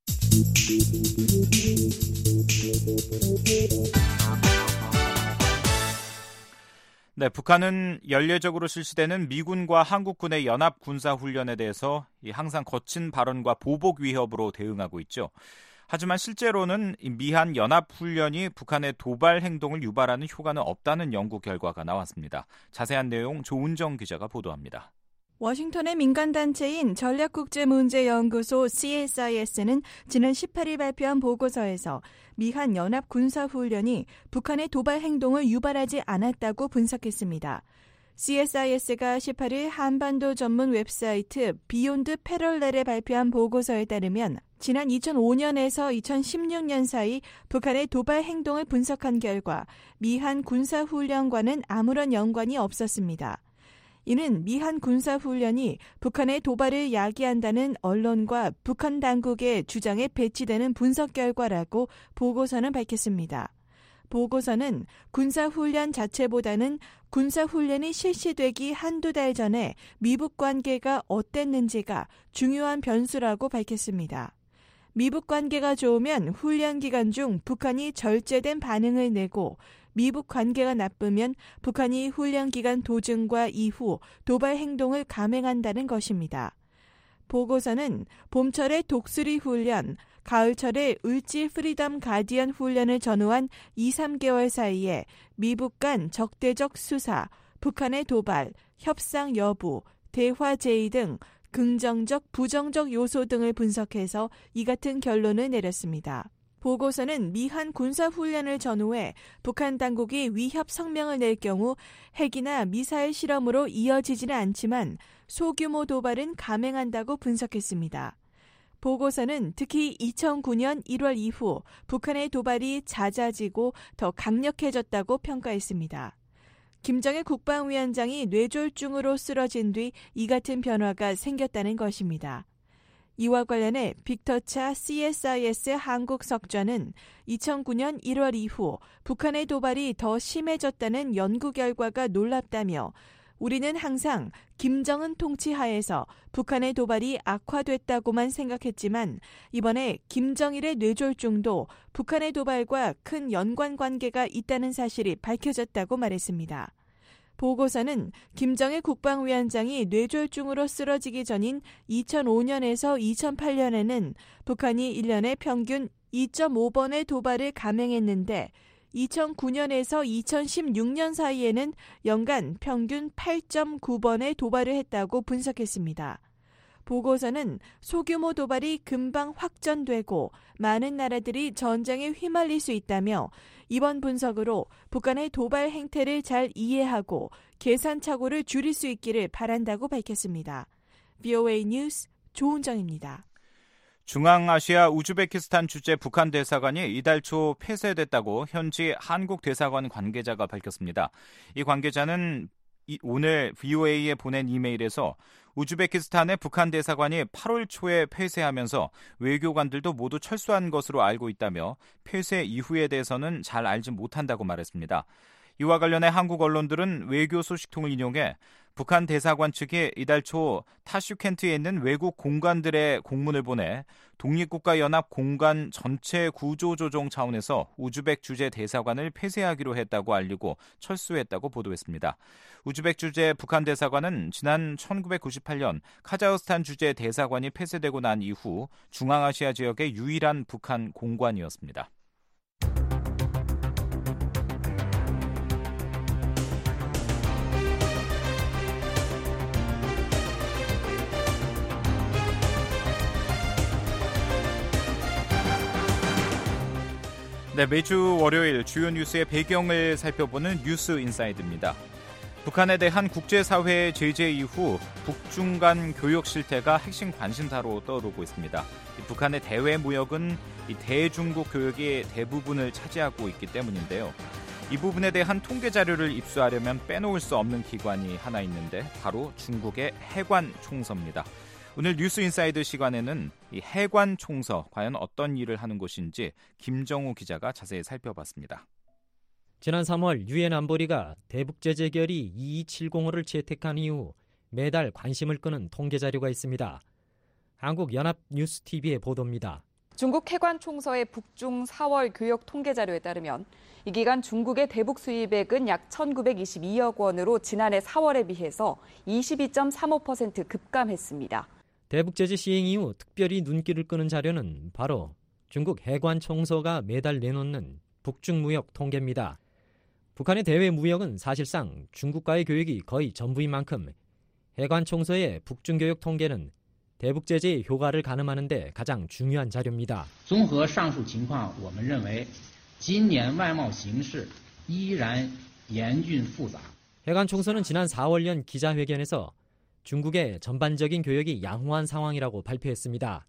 네, 북한은 연례적으로 실시되는 미군과 한국군의 연합 군사 훈련에 대해서 항상 거친 발언과 보복 위협으로 대응하고 있죠. 하지만 실제로는 미한 연합 훈련이 북한의 도발 행동을 유발하는 효과는 없다는 연구 결과가 나왔습니다. 자세한 내용 조은정 기자가 보도합니다. 워싱턴의 민간단체인 전략국제문제연구소 씨에스아이에스는 지난 십팔 일 발표한 보고서에서 미한 연합 군사훈련이 북한의 도발 행동을 유발하지 않았다고 분석했습니다. 씨에스아이에스가 십팔 일 한반도 전문 웹사이트 비욘드 패럴렐에 발표한 보고서에 따르면 지난 이천오 년에서 이천십육 년 사이 북한의 도발 행동을 분석한 결과 미한 군사훈련과는 아무런 연관이 없었습니다. 이는 미한 군사훈련이 북한의 도발을 야기한다는 언론과 북한 당국의 주장에 배치되는 분석 결과라고 보고서는 밝혔습니다. 보고서는 군사훈련 자체보다는 군사훈련이 실시되기 한두 달 전에 미북 관계가 어땠는지가 중요한 변수라고 밝혔습니다. 미북 관계가 좋으면 훈련 기간 중 북한이 절제된 반응을 내고 미북 관계가 나쁘면 북한이 훈련 기간 도중과 이후 도발 행동을 감행한다는 것입니다. 보고서는 봄철의 독수리 훈련, 가을철에 을지 프리덤 가디언 훈련을 전후한 이, 삼 개월 사이에 미북 간 적대적 수사, 북한의 도발, 협상 여부, 대화 제의 등 긍정적, 부정적 요소 등을 분석해서 이 같은 결론을 내렸습니다. 보고서는 미한 군사훈련을 전후해 북한 당국이 위협 성명을 낼 경우 핵이나 미사일 실험으로 이어지지는 않지만 소규모 도발은 감행한다고 분석했습니다. 보고서는 특히 이천구 년 일월 이후 북한의 도발이 잦아지고 더 강력해졌다고 평가했습니다. 김정일 국방위원장이 뇌졸중으로 쓰러진 뒤 이 같은 변화가 생겼다는 것입니다. 이와 관련해 빅터차 씨에스아이에스 한국 석좌는 이천구 년 일월 이후 북한의 도발이 더 심해졌다는 연구 결과가 놀랍다며 우리는 항상 김정은 통치하에서 북한의 도발이 악화됐다고만 생각했지만 이번에 김정일의 뇌졸중도 북한의 도발과 큰 연관관계가 있다는 사실이 밝혀졌다고 말했습니다. 보고서는 김정일 국방위원장이 뇌졸중으로 쓰러지기 전인 이천오 년에서 이천팔 년에는 북한이 일 년에 평균 이 점 오 번의 도발을 감행했는데 이천구 년에서 이천십육 년 사이에는 연간 평균 팔 점 구 번의 도발을 했다고 분석했습니다. 보고서는 소규모 도발이 금방 확전되고 많은 나라들이 전쟁에 휘말릴 수 있다며 이번 분석으로 북한의 도발 행태를 잘 이해하고 계산착오를 줄일 수 있기를 바란다고 밝혔습니다. 브이오에이 뉴스 조은정입니다. 중앙아시아 우즈베키스탄 주재 북한 대사관이 이달 초 폐쇄됐다고 현지 한국 대사관 관계자가 밝혔습니다. 이 관계자는 오늘 브이오에이에 보낸 이메일에서 우즈베키스탄의 북한 대사관이 팔월 초에 폐쇄하면서 외교관들도 모두 철수한 것으로 알고 있다며 폐쇄 이후에 대해서는 잘 알지 못한다고 말했습니다. 이와 관련해 한국 언론들은 외교 소식통을 인용해 북한 대사관 측이 이달 초 타슈켄트에 있는 외국 공관들의 공문을 보내 독립국가연합 공관 전체 구조조정 차원에서 우즈벡 주재 대사관을 폐쇄하기로 했다고 알리고 철수했다고 보도했습니다. 우즈벡 주재 북한 대사관은 지난 천구백구십팔 년 카자흐스탄 주재 대사관이 폐쇄되고 난 이후 중앙아시아 지역의 유일한 북한 공관이었습니다. 네, 매주 월요일 주요 뉴스의 배경을 살펴보는 뉴스 인사이드입니다. 북한에 대한 국제사회의 제재 이후 북중 간 교역 실태가 핵심 관심사로 떠오르고 있습니다. 북한의 대외 무역은 이 대중국 교역이 대부분을 차지하고 있기 때문인데요. 이 부분에 대한 통계 자료를 입수하려면 빼놓을 수 없는 기관이 하나 있는데 바로 중국의 해관 총서입니다. 오늘 뉴스 인사이드 시간에는 이 해관 총서 과연 어떤 일을 하는 곳인지 김정우 기자가 자세히 살펴봤습니다. 지난 삼월 유엔 안보리가 대북 제재 결의 이이칠공오를 채택한 이후 매달 관심을 끄는 통계 자료가 있습니다. 한국 연합 뉴스 티비의 보도입니다. 중국 해관 총서의 북중 사월 교역 통계 자료에 따르면 이 기간 중국의 대북 수입액은 약 천구백이십이억 원으로 지난해 사월에 비해서 이십이 점 삼오 퍼센트 급감했습니다. 대북 제재 시행 이후 특별히 눈길을 끄는 자료는 바로 중국 해관 총서가 매달 내놓는 북중 무역 통계입니다. 북한의 대외 무역은 사실상 중국과의 교역이 거의 전부인 만큼 해관 총서의 북중 교역 통계는 대북 제재의 효과를 가늠하는 데 가장 중요한 자료입니다. 综合上述情况，我们认为今年外贸形势依然严峻复杂。 해관 총서는 지난 사월 연 기자회견에서 중국의 전반적인 교역이 양호한 상황이라고 발표했습니다.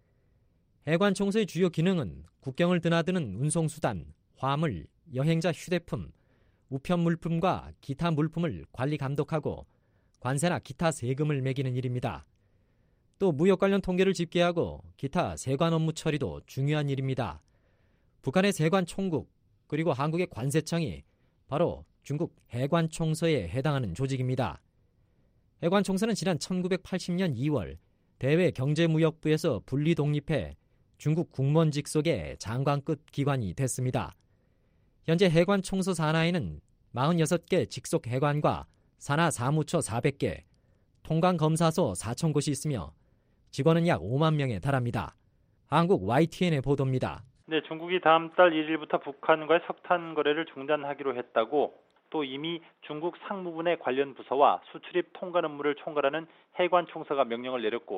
해관 총서의 주요 기능은 국경을 드나드는 운송수단, 화물, 여행자 휴대품, 우편 물품과 기타 물품을 관리 감독하고 관세나 기타 세금을 매기는 일입니다. 또 무역 관련 통계를 집계하고 기타 세관 업무 처리도 중요한 일입니다. 북한의 세관 총국 그리고 한국의 관세청이 바로 중국 해관 총서에 해당하는 조직입니다. 해관 총서는 지난 천구백팔십 년 이월 대외 경제무역부에서 분리 독립해 중국 국무원 직속의 장관급 기관이 됐습니다. 현재 해관 총서 산하에는 사십육 개 직속 해관과 산하 사무처 사백 개, 통관검사소 사천 곳이 있으며 직원은 약 오만 명에 달합니다. 한국 와이티엔의 보도입니다. 네, 중국이 다음 달 일 일부터 북한과의 석탄 거래를 중단하기로 했다고 또 이미 중국 상무부의 관련 부서와 수출입 통관 업무를 총괄하는 해관총서가 명령을 내렸고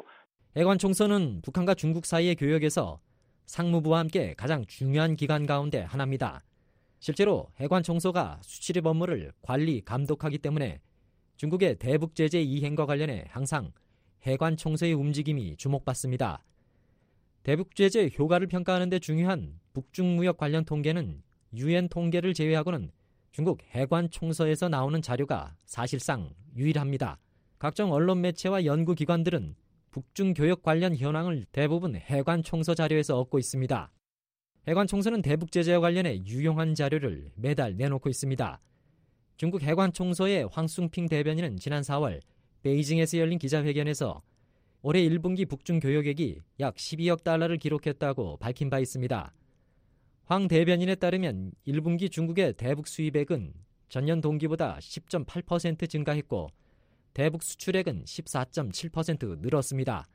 해관총서는 북한과 중국 사이의 교역에서 상무부와 함께 가장 중요한 기관 가운데 하나입니다. 실제로 해관총서가 수출입 업무를 관리, 감독하기 때문에 중국의 대북 제재 이행과 관련해 항상 해관총서의 움직임이 주목받습니다. 대북 제재 효과를 평가하는 데 중요한 북중 무역 관련 통계는 유엔 통계를 제외하고는 중국 해관총서에서 나오는 자료가 사실상 유일합니다. 각종 언론 매체와 연구기관들은 북중 교역 관련 현황을 대부분 해관총서 자료에서 얻고 있습니다. 해관총서는 대북 제재와 관련해 유용한 자료를 매달 내놓고 있습니다. 중국 해관총서의 황숭핑 대변인은 지난 사월 베이징에서 열린 기자회견에서 올해 일 분기 북중 교역액이 약 십이억 달러를 기록했다고 밝힌 바 있습니다. 황 대변인에 따르면 일 분기 중국의 대북 수입액은 전년 동기보다 십 점 팔 퍼센트 증가했고 대북 수출액은 십사 점 칠 퍼센트 늘었습니다.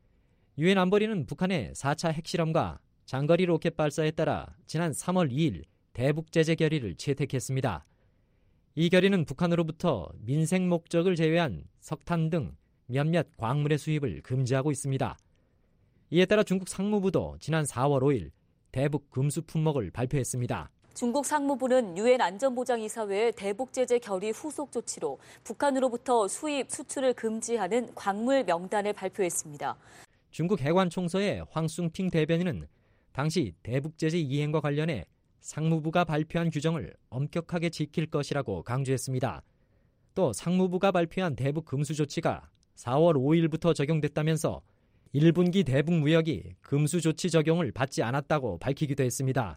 유엔 안보리는 북한의 사 차 핵실험과 장거리 로켓 발사에 따라 지난 삼월 이일 대북 제재 결의를 채택했습니다. 이 결의는 북한으로부터 민생 목적을 제외한 석탄 등 몇몇 광물의 수입을 금지하고 있습니다. 이에 따라 중국 상무부도 지난 사월 오일 대북 금수 품목을 발표했습니다. 중국 상무부는 유엔 안전보장이사회의 대북 제재 결의 후속 조치로 북한으로부터 수입, 수출을 금지하는 광물 명단을 발표했습니다. 중국 해관총서의 황숭핑 대변인은 당시 대북 제재 이행과 관련해 상무부가 발표한 규정을 엄격하게 지킬 것이라고 강조했습니다. 또 상무부가 발표한 대북 금수 조치가 사월 오일부터 적용됐다면서 일 분기 대북 무역이 금수 조치 적용을 받지 않았다고 밝히기도 했습니다.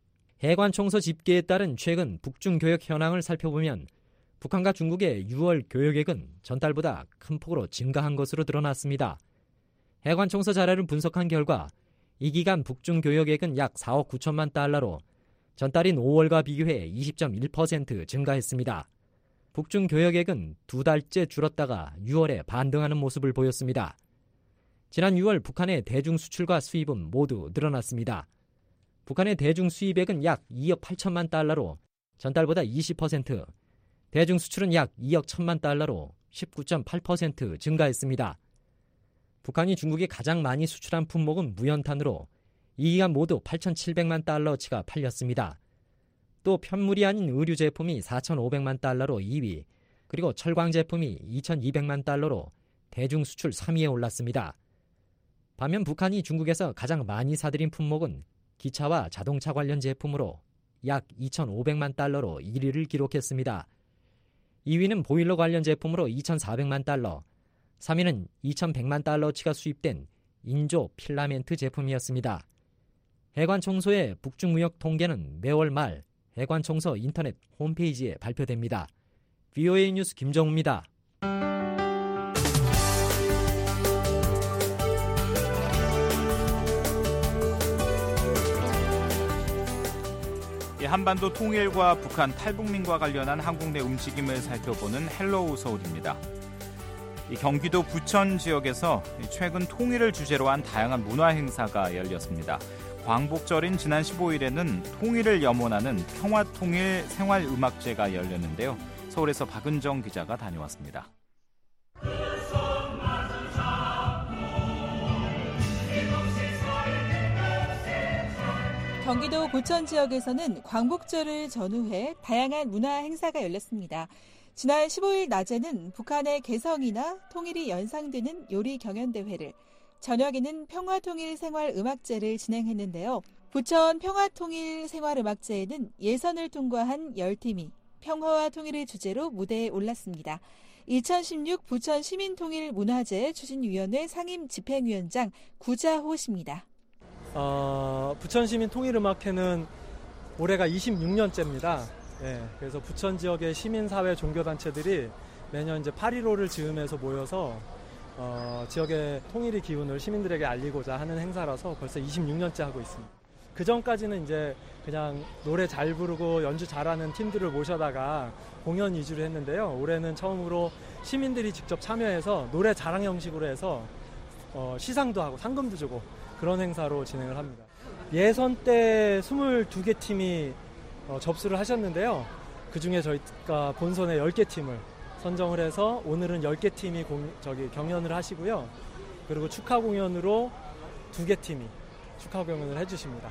해관총서 집계에 따른 최근 북중 교역 현황을 살펴보면 북한과 중국의 유월 교역액은 전달보다 큰 폭으로 증가한 것으로 드러났습니다. 해관총서 자료를 분석한 결과 이 기간 북중 교역액은 약 사억 구천만 달러로 전달인 오월과 비교해 이십 점 일 퍼센트 증가했습니다. 북중 교역액은 두 달째 줄었다가 유월에 반등하는 모습을 보였습니다. 지난 유월 북한의 대중 수출과 수입은 모두 늘어났습니다. 북한의 대중 수입액은 약 이억 팔천만 달러로 전달보다 이십 퍼센트, 대중 수출은 약 이억 천만 달러로 십구 점 팔 퍼센트 증가했습니다. 북한이 중국에 가장 많이 수출한 품목은 무연탄으로 이 기간 모두 팔천칠백만 달러어치가 팔렸습니다. 또 편물이 아닌 의류 제품이 사천오백만 달러로 이 위, 그리고 철광 제품이 이천이백만 달러로 대중 수출 삼 위에 올랐습니다. 반면 북한이 중국에서 가장 많이 사들인 품목은 기차와 자동차 관련 제품으로 약 이천오백만 달러로 일 위를 기록했습니다. 이 위는 보일러 관련 제품으로 이천사백만 달러, 삼 위는 이천백만 달러어치가 수입된 인조 필라멘트 제품이었습니다. 해관총서의 북중 무역 통계는 매월 말 해관총서 인터넷 홈페이지에 발표됩니다. 브이오에이 뉴스 김정우입니다. 한반도 통일과 북한 탈북민과 관련한 한국 내 움직임을 살펴보는 헬로우 서울입니다. 이 경기도 부천 지역에서 최근 통일을 주제로 한 다양한 문화 행사가 열렸습니다. 광복절인 지난 십오일에는 통일을 염원하는 평화통일 생활음악제가 열렸는데요. 서울에서 박은정 기자가 다녀왔습니다. 경기도 부천 지역에서는 광복절을 전후해 다양한 문화 행사가 열렸습니다. 지난 십오일 낮에는 북한의 개성이나 통일이 연상되는 요리 경연대회를, 저녁에는 평화통일 생활음악제를 진행했는데요. 부천 평화통일 생활음악제에는 예선을 통과한 열 팀이 평화와 통일을 주제로 무대에 올랐습니다. 이천십육 부천 시민통일문화제 추진위원회 상임 집행위원장 구자호 씨입니다. 어, 부천시민통일음악회는 올해가 이십육 년째입니다. 예, 그래서 부천 지역의 시민사회 종교단체들이 매년 이제 팔일오를 즈음해서 모여서 어, 지역의 통일의 기운을 시민들에게 알리고자 하는 행사라서 벌써 이십육 년째 하고 있습니다. 그 전까지는 이제 그냥 노래 잘 부르고 연주 잘하는 팀들을 모셔다가 공연 위주로 했는데요. 올해는 처음으로 시민들이 직접 참여해서 노래 자랑 형식으로 해서 어, 시상도 하고 상금도 주고 그런 행사로 진행을 합니다. 예선 때 스물두 개 팀이 어, 접수를 하셨는데요. 그중에 저희가 본선에 열 개 팀을 선정을 해서 오늘은 열 개 팀이 공, 저기 경연을 하시고요. 그리고 축하 공연으로 두 개 팀이 축하 공연을 해주십니다.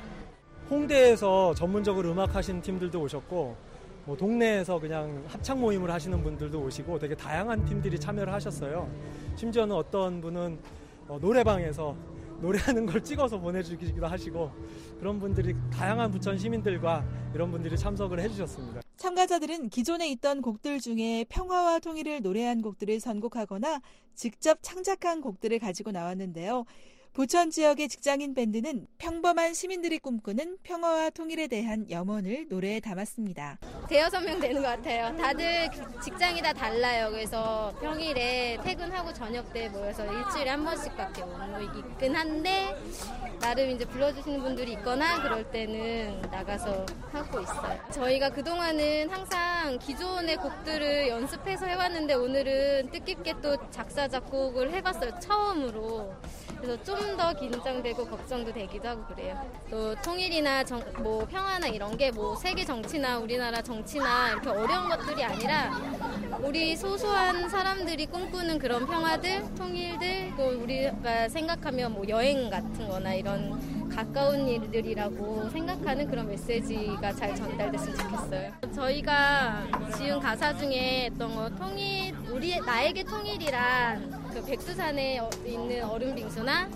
홍대에서 전문적으로 음악 하시는 팀들도 오셨고 뭐 동네에서 그냥 합창 모임을 하시는 분들도 오시고 되게 다양한 팀들이 참여를 하셨어요. 심지어는 어떤 분은 어, 노래방에서 노래하는 걸 찍어서 보내주기도 하시고 그런 분들이 다양한 부천 시민들과 이런 분들이 참석을 해주셨습니다. 참가자들은 기존에 있던 곡들 중에 평화와 통일을 노래한 곡들을 선곡하거나 직접 창작한 곡들을 가지고 나왔는데요. 부천 지역의 직장인 밴드는 평범한 시민들이 꿈꾸는 평화와 통일에 대한 염원을 노래에 담았습니다. 대여섯 명 되는 것 같아요. 다들 직장이 다 달라요. 그래서 평일에 퇴근하고 저녁 때 모여서 일주일에 한 번씩밖에 못 모이긴 한데 나름 이제 불러주시는 분들이 있거나 그럴 때는 나가서 하고 있어요. 저희가 그동안은 항상 기존의 곡들을 연습해서 해왔는데 오늘은 뜻깊게 또 작사 작곡을 해봤어요. 처음으로. 그래서 좀 더 긴장되고 걱정도 되기도 하고 그래요. 또 통일이나 정, 뭐 평화나 이런 게 뭐 세계 정치나 우리나라 정치나 이렇게 어려운 것들이 아니라 우리 소소한 사람들이 꿈꾸는 그런 평화들, 통일들, 또 우리가 생각하면 뭐 여행 같은 거나 이런 가까운 일들이라고 생각하는 그런 메시지가 잘 전달됐으면 좋겠어요. 저희가 지은 가사 중에 했던 거 통일, 우리 나에게 통일이란 그 백두산에 있는 얼음 빙수나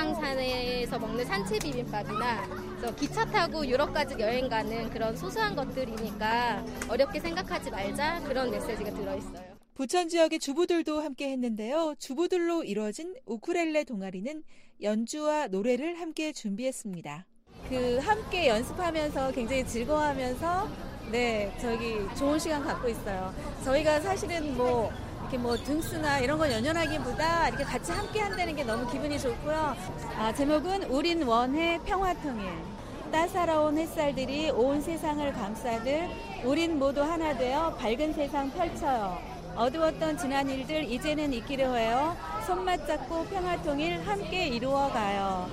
금강산에서 먹는 산채 비빔밥이나 기차 타고 유럽까지 여행 가는 그런 소소한 것들이니까 어렵게 생각하지 말자 그런 메시지가 들어있어요. 부천 지역의 주부들도 함께 했는데요. 주부들로 이루어진 우쿨렐레 동아리는 연주와 노래를 함께 준비했습니다. 그 함께 연습하면서 굉장히 즐거워하면서 네 저기 좋은 시간 갖고 있어요. 저희가 사실은 뭐 이렇게 뭐 등수나 이런 건 연연하기보다 이렇게 같이 함께 한다는 게 너무 기분이 좋고요. 아, 제목은 우린 원해 평화통일. 따사로운 햇살들이 온 세상을 감싸들 우린 모두 하나 되어 밝은 세상 펼쳐요. 어두웠던 지난 일들 이제는 잊기로 해요. 손맛 잡고 평화통일 함께 이루어가요.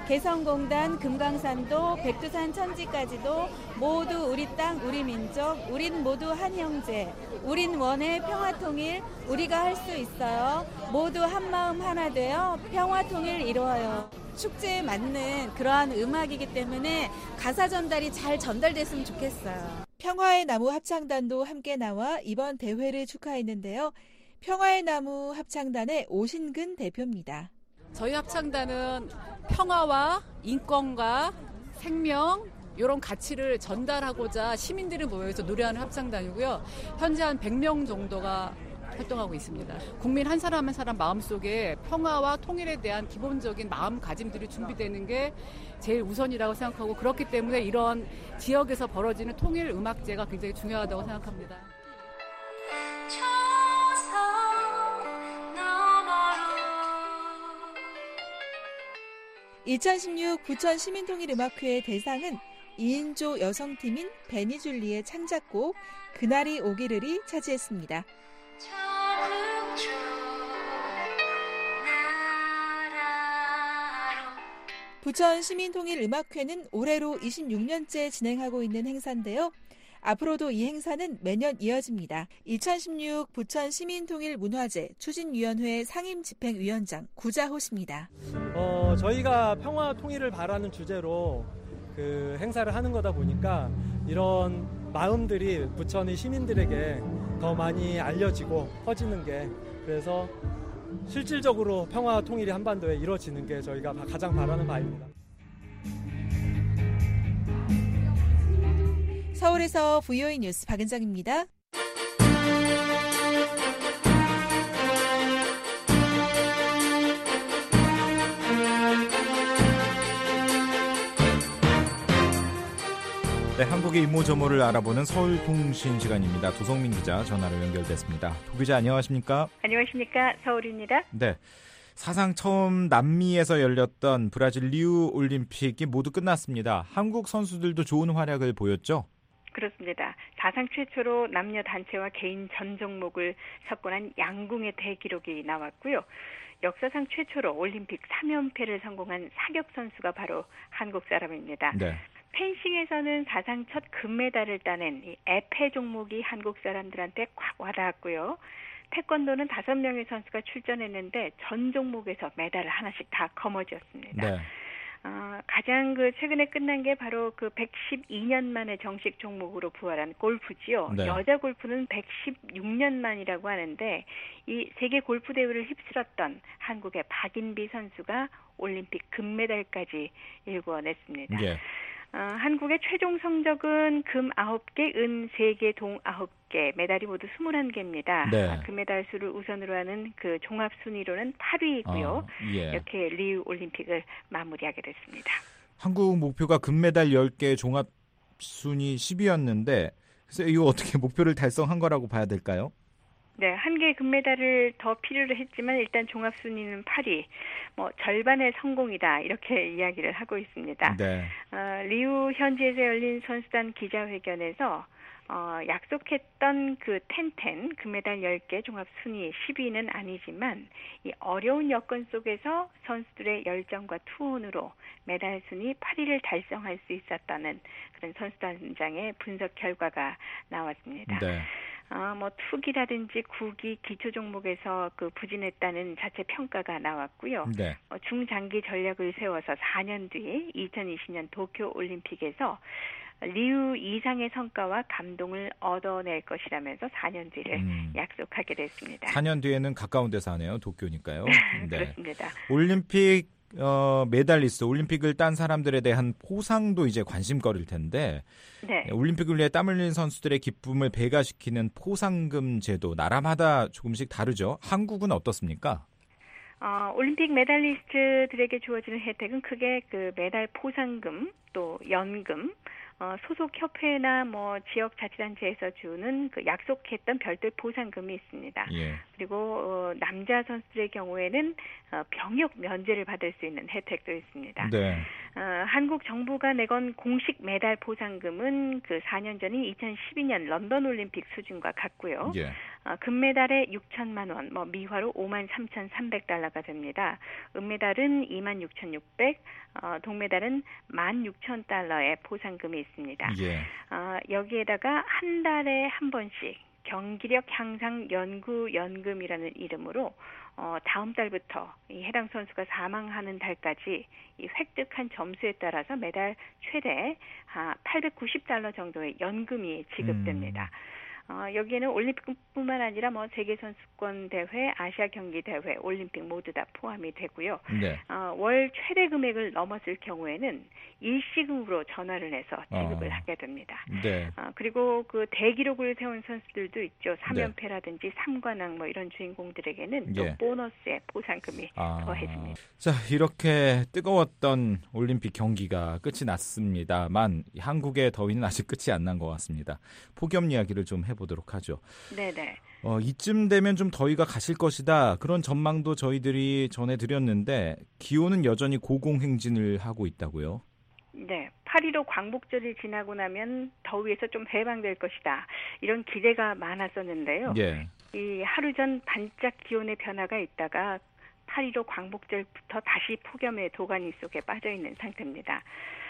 개성공단, 금강산도, 백두산 천지까지도 모두 우리 땅, 우리 민족, 우린 모두 한 형제. 우린 원해 평화통일, 우리가 할 수 있어요. 모두 한마음 하나 되어 평화통일 이루어요. 축제에 맞는 그러한 음악이기 때문에 가사 전달이 잘 전달됐으면 좋겠어요. 평화의 나무 합창단도 함께 나와 이번 대회를 축하했는데요. 평화의 나무 합창단의 오신근 대표입니다. 저희 합창단은 평화와 인권과 생명 이런 가치를 전달하고자 시민들이 모여서 노래하는 합창단이고요. 현재 한 백 명 정도가 활동하고 있습니다. 국민 한 사람 한 사람 마음속에 평화와 통일에 대한 기본적인 마음가짐들이 준비되는 게 제일 우선이라고 생각하고 그렇기 때문에 이런 지역에서 벌어지는 통일 음악제가 굉장히 중요하다고 생각합니다. 이천십육 부천 시민통일음악회 대상은 이인조 여성팀인 베니줄리의 창작곡 그날이 오기를이 차지했습니다. 부천 시민통일음악회는 올해로 이십육 년째 진행하고 있는 행사인데요. 앞으로도 이 행사는 매년 이어집니다. 이천십육 부천 시민통일문화제 추진위원회 상임집행위원장 구자호 씨입니다. 어, 저희가 평화 통일을 바라는 주제로 그 행사를 하는 거다 보니까 이런 마음들이 부천의 시민들에게 더 많이 알려지고 퍼지는 게 그래서 실질적으로 평화 통일이 한반도에 이루어지는 게 저희가 가장 바라는 바입니다. 서울에서 브이오에이 뉴스 박은정입니다. 네, 한국의 이모저모를 알아보는 서울통신 시간입니다. 도성민 기자 전화로 연결됐습니다. 도 기자 안녕하십니까? 안녕하십니까? 서울입니다. 네, 사상 처음 남미에서 열렸던 브라질 리우 올림픽이 모두 끝났습니다. 한국 선수들도 좋은 활약을 보였죠? 그렇습니다. 사상 최초로 남녀 단체와 개인 전 종목을 석권한 양궁의 대기록이 나왔고요. 역사상 최초로 올림픽 삼 연패를 성공한 사격 선수가 바로 한국 사람입니다. 네. 펜싱에서는 사상 첫 금메달을 따낸 이 에페 종목이 한국 사람들한테 꽉 와닿았고요. 태권도는 다섯 명의 선수가 출전했는데 전 종목에서 메달을 하나씩 다 거머쥐었습니다. 네. 어, 가장 그 최근에 끝난 게 바로 그 백십이 년 만에 정식 종목으로 부활한 골프지요. 네. 여자 골프는 백십육 년 만이라고 하는데 이 세계 골프 대회를 휩쓸었던 한국의 박인비 선수가 올림픽 금메달까지 일궈냈습니다. 네. 어, 한국의 최종 성적은 금 아홉 개, 은 세 개, 동 아홉 개, 메달이 모두 스물한 개입니다. 네. 금메달 수를 우선으로 하는 그 종합 순위로는 팔 위이고요. 어, 예. 이렇게 리우 올림픽을 마무리하게 됐습니다. 한국 목표가 금메달 열 개, 종합 순위 십 위였는데 그래서 이거 어떻게 목표를 달성한 거라고 봐야 될까요? 네, 한 개의 금메달을 더 필요로 했지만 일단 종합 순위는 팔 위, 뭐 절반의 성공이다 이렇게 이야기를 하고 있습니다. 네. 어, 리우 현지에서 열린 선수단 기자회견에서 어, 약속했던 그 텐텐 금메달 열 개 종합 순위 십 위는 아니지만 이 어려운 여건 속에서 선수들의 열정과 투혼으로 메달 순위 팔 위를 달성할 수 있었다는 그런 선수단장의 분석 결과가 나왔습니다. 네. 어, 뭐 투기라든지 구기 기초 종목에서 그 부진했다는 자체 평가가 나왔고요. 네. 어, 중장기 전략을 세워서 사 년 뒤 이천이십 년 도쿄 올림픽에서 리우 이상의 성과와 감동을 얻어낼 것이라면서 사 년 뒤를 음. 약속하게 됐습니다. 사 년 뒤에는 가까운 데서 하네요. 도쿄니까요. 네. 그렇습니다. 올림픽 어, 메달리스트, 올림픽을 딴 사람들에 대한 포상도 이제 관심거리일 텐데 네. 올림픽을 위해 땀 흘린 선수들의 기쁨을 배가시키는 포상금 제도 나라마다 조금씩 다르죠. 한국은 어떻습니까? 어, 올림픽 메달리스트들에게 주어지는 혜택은 크게 그 메달 포상금 또 연금 어, 소속 협회나 뭐 지역 자치단체에서 주는 그 약속했던 별도의 보상금이 있습니다. 예. 그리고 어, 남자 선수들의 경우에는 어, 병역 면제를 받을 수 있는 혜택도 있습니다. 네. 어, 한국 정부가 내건 공식 메달 보상금은 그 사 년 전인 이천십이 년 런던 올림픽 수준과 같고요. 예. 어, 금메달에 육천만 원, 뭐 미화로 오만 삼천삼백 달러가 됩니다. 은메달은 이만 육천육백, 어, 동메달은 만 육천 달러의 보상금이 있습니다. 예. 어, 여기에다가 한 달에 한 번씩 경기력 향상 연구 연금이라는 이름으로 어, 다음 달부터 이 해당 선수가 사망하는 달까지 이 획득한 점수에 따라서 매달 최대 아, 팔백구십 달러 정도의 연금이 지급됩니다. 음. 어, 여기에는 올림픽뿐만 아니라 뭐 세계 선수권 대회, 아시아 경기 대회, 올림픽 모두 다 포함이 되고요. 네. 어, 월 최대 금액을 넘었을 경우에는 일시금으로 전화를 해서 지급을 어. 하게 됩니다. 네. 어, 그리고 그 대기록을 세운 선수들도 있죠. 삼 연패라든지 네. 삼관왕 뭐 이런 주인공들에게는 또 네. 보너스의 보상금이 아. 더해집니다. 자, 이렇게 뜨거웠던 올림픽 경기가 끝이 났습니다만 한국의 더위는 아직 끝이 안 난 것 같습니다. 폭염 이야기를 좀 해보도록 하죠. 네네. 어, 이쯤 되면 좀 더위가 가실 것이다. 그런 전망도 저희들이 전해드렸는데 기온은 여전히 고공행진을 하고 있다고요? 네. 팔일오 광복절이 지나고 나면 더위에서 좀 해방될 것이다. 이런 기대가 많았었는데요. 예. 이 하루 전 반짝 기온의 변화가 있다가 팔일오 광복절부터 다시 폭염의 도가니 속에 빠져 있는 상태입니다.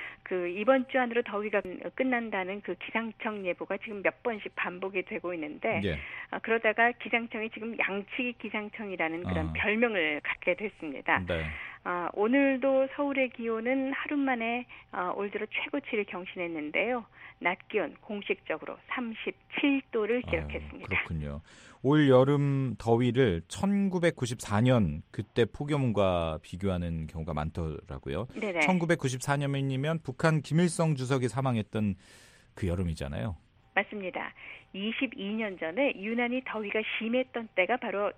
그 이번 주 안으로 더위가 끝난다는 그 기상청 예보가 지금 몇 번씩 반복이 되고 있는데 예. 어, 그러다가 기상청이 지금 양치기 기상청이라는 그런 아. 별명을 갖게 됐습니다. 네. 어, 오늘도 서울의 기온은 하루 만에 어, 올 들어 최고치를 경신했는데요. 낮 기온 공식적으로 삼십칠 도를 기록했습니다. 아, 그렇군요. 올 여름 더위를 천구백구십사 년 그때 폭염과 비교하는 경우가 많더라고요. 네네. 천구백구십사 년이면 북한 김일성 주석이 사망했던 그 여름이잖아요. 맞습니다. 이십이 년 전에 유난히 더위가 심했던 때가 바로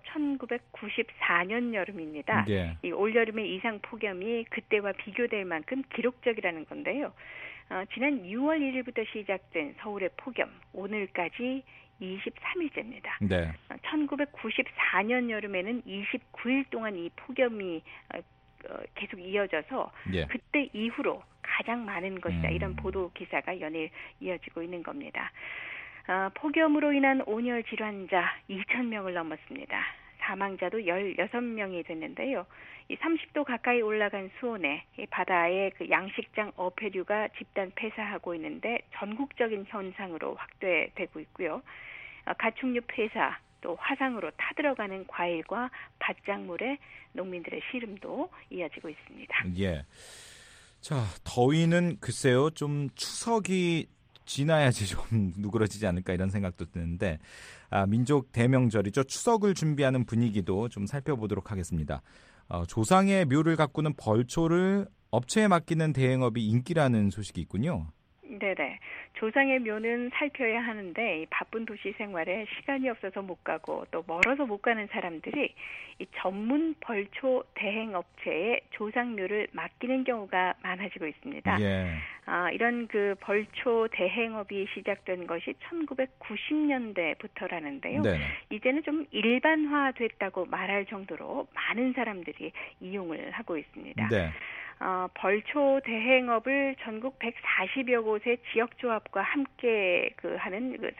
천구백구십사 년 여름입니다. 네. 이 올여름의 이상 폭염이 그때와 비교될 만큼 기록적이라는 건데요. 어, 지난 유월 일일부터 시작된 서울의 폭염, 오늘까지 이십삼 일째입니다. 네. 어, 천구백구십사 년 여름에는 이십구 일 동안 이 폭염이 어, 어, 계속 이어져서 예. 그때 이후로 가장 많은 것이다. 음. 이런 보도 기사가 연일 이어지고 있는 겁니다. 어, 폭염으로 인한 온열 질환자 이천 명을 넘었습니다. 사망자도 열여섯 명이 됐는데요. 이 삼십 도 가까이 올라간 수온에 이 바다에 그 양식장 어패류가 집단 폐사하고 있는데 전국적인 현상으로 확대되고 있고요. 가축류 폐사, 또 화상으로 타들어가는 과일과 밭작물에 농민들의 시름도 이어지고 있습니다. 예. 자, 더위는 글쎄요, 좀 추석이 지나야지 좀 누그러지지 않을까 이런 생각도 드는데, 아, 민족 대명절이죠. 추석을 준비하는 분위기도 좀 살펴보도록 하겠습니다. 어, 조상의 묘를 가꾸는 벌초를 업체에 맡기는 대행업이 인기라는 소식이 있군요. 네네. 조상의 묘는 살펴야 하는데 이 바쁜 도시 생활에 시간이 없어서 못 가고 또 멀어서 못 가는 사람들이 이 전문 벌초 대행 업체에 조상묘를 맡기는 경우가 많아지고 있습니다. 예. 아, 이런 그 벌초 대행업이 시작된 것이 천구백구십 년대부터라는데요. 네. 이제는 좀 일반화됐다고 말할 정도로 많은 사람들이 이용을 하고 있습니다. 네. 어, 벌초 대행업을 전국 백사십여 곳의 지역조합과 함께 그 하는 그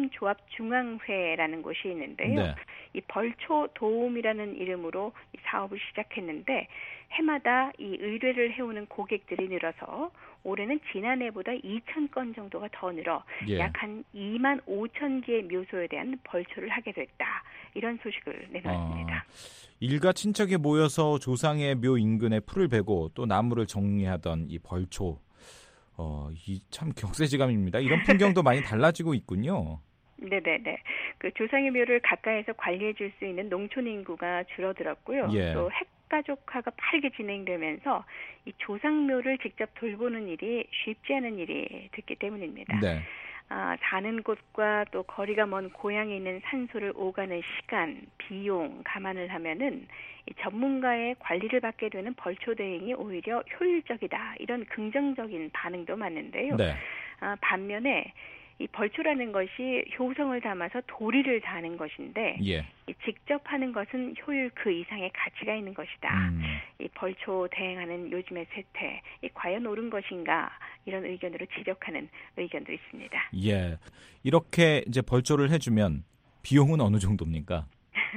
산림조합중앙회라는 곳이 있는데요. 네. 이 벌초 도움이라는 이름으로 이 사업을 시작했는데 해마다 이 의뢰를 해오는 고객들이 늘어서 올해는 지난해보다 이천 건 정도가 더 늘어 예. 약 한 이만 오천 개의 묘소에 대한 벌초를 하게 됐다. 이런 소식을 내놓았습니다. 아, 일가 친척이 모여서 조상의 묘 인근에 풀을 베고 또 나무를 정리하던 이 벌초. 어, 이 참 격세지감입니다. 이런 풍경도 많이 달라지고 있군요. 네네네. 그 조상의 묘를 가까이서 관리해 줄 수 있는 농촌 인구가 줄어들었고요. 예. 또 핵가족화가 빠르게 진행되면서 이 조상묘를 직접 돌보는 일이 쉽지 않은 일이 됐기 때문입니다. 네. 아, 사는 곳과 또 거리가 먼 고향에 있는 산소를 오가는 시간, 비용 감안을 하면은 이 전문가의 관리를 받게 되는 벌초 대행이 오히려 효율적이다. 이런 긍정적인 반응도 많은데요. 네. 아, 반면에 이 벌초라는 것이 효성을 담아서 도리를 다하는 것인데 예. 이 직접 하는 것은 효율 그 이상의 가치가 있는 것이다. 음. 이 벌초 대행하는 요즘의 세태, 이 과연 옳은 것인가 이런 의견으로 지적하는 의견도 있습니다. 예, 이렇게 이제 벌초를 해주면 비용은 어느 정도입니까?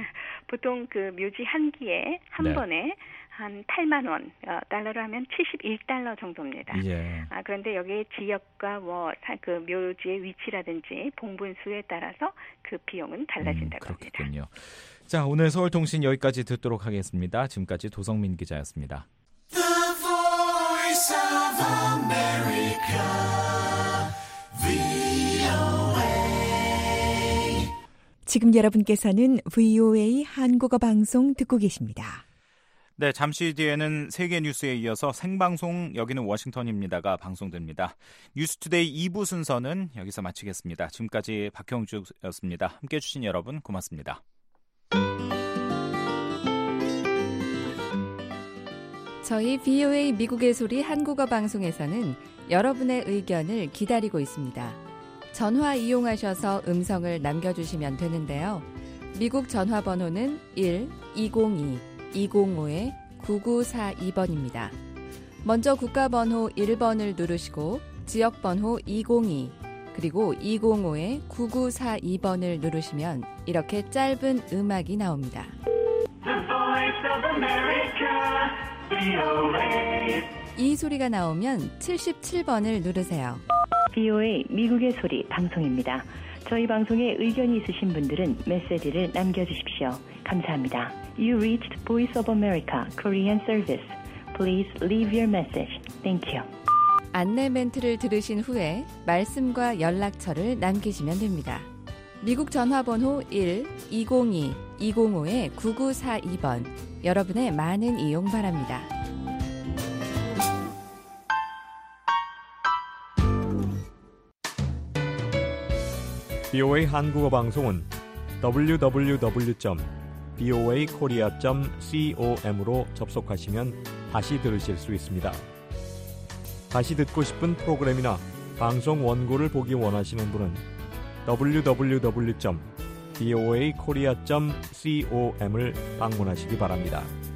보통 그 묘지 한 기에 한 네. 번에 한 팔만 원, 어, 달러로 하면 칠십일 달러 정도입니다. 예. 아, 그런데 여기에 지역과 뭐 그 묘지의 위치라든지 봉분수에 따라서 그 비용은 달라진다고 음, 그렇군요. 합니다. 자, 오늘 서울통신 여기까지 듣도록 하겠습니다. 지금까지 도성민 기자였습니다. The Voice of America, 브이오에이. 지금 여러분께서는 브이오에이 한국어 방송 듣고 계십니다. 네, 잠시 뒤에는 세계 뉴스에 이어서 생방송 여기는 워싱턴입니다가 방송됩니다. 뉴스투데이 이 부 순서는 여기서 마치겠습니다. 지금까지 박형주였습니다. 함께해 주신 여러분 고맙습니다. 저희 브이오에이 미국의 소리 한국어 방송에서는 여러분의 의견을 기다리고 있습니다. 전화 이용하셔서 음성을 남겨주시면 되는데요. 미국 전화번호는 일 이공이 이공오 구구사이 번입니다. 먼저 국가번호 일 번을 누르시고 지역번호 이공이 그리고 이공오 구구사이 번을 누르시면 이렇게 짧은 음악이 나옵니다. 이 소리가 나오면 칠십칠 번을 누르세요. 브이오에이 미국의 소리 방송입니다. 저희 방송에 의견이 있으신 분들은 메시지를 남겨주십시오. 감사합니다. You reached Voice of America Korean Service. Please leave your message. Thank you. 안내 멘트를 들으신 후에 말씀과 연락처를 남기시면 됩니다. 미국 전화번호 일 이공이 이공오 구구사이 번 여러분의 많은 이용 바랍니다. 브이오에이 한국어 방송은 더블유 더블유 더블유 점 브이오에이 코리아 점 com으로 접속하시면 다시 들으실 수 있습니다. 다시 듣고 싶은 프로그램이나 방송 원고를 보기 원하시는 분은 더블유 더블유 더블유 점 브이오에이 코리아 점 com을 방문하시기 바랍니다.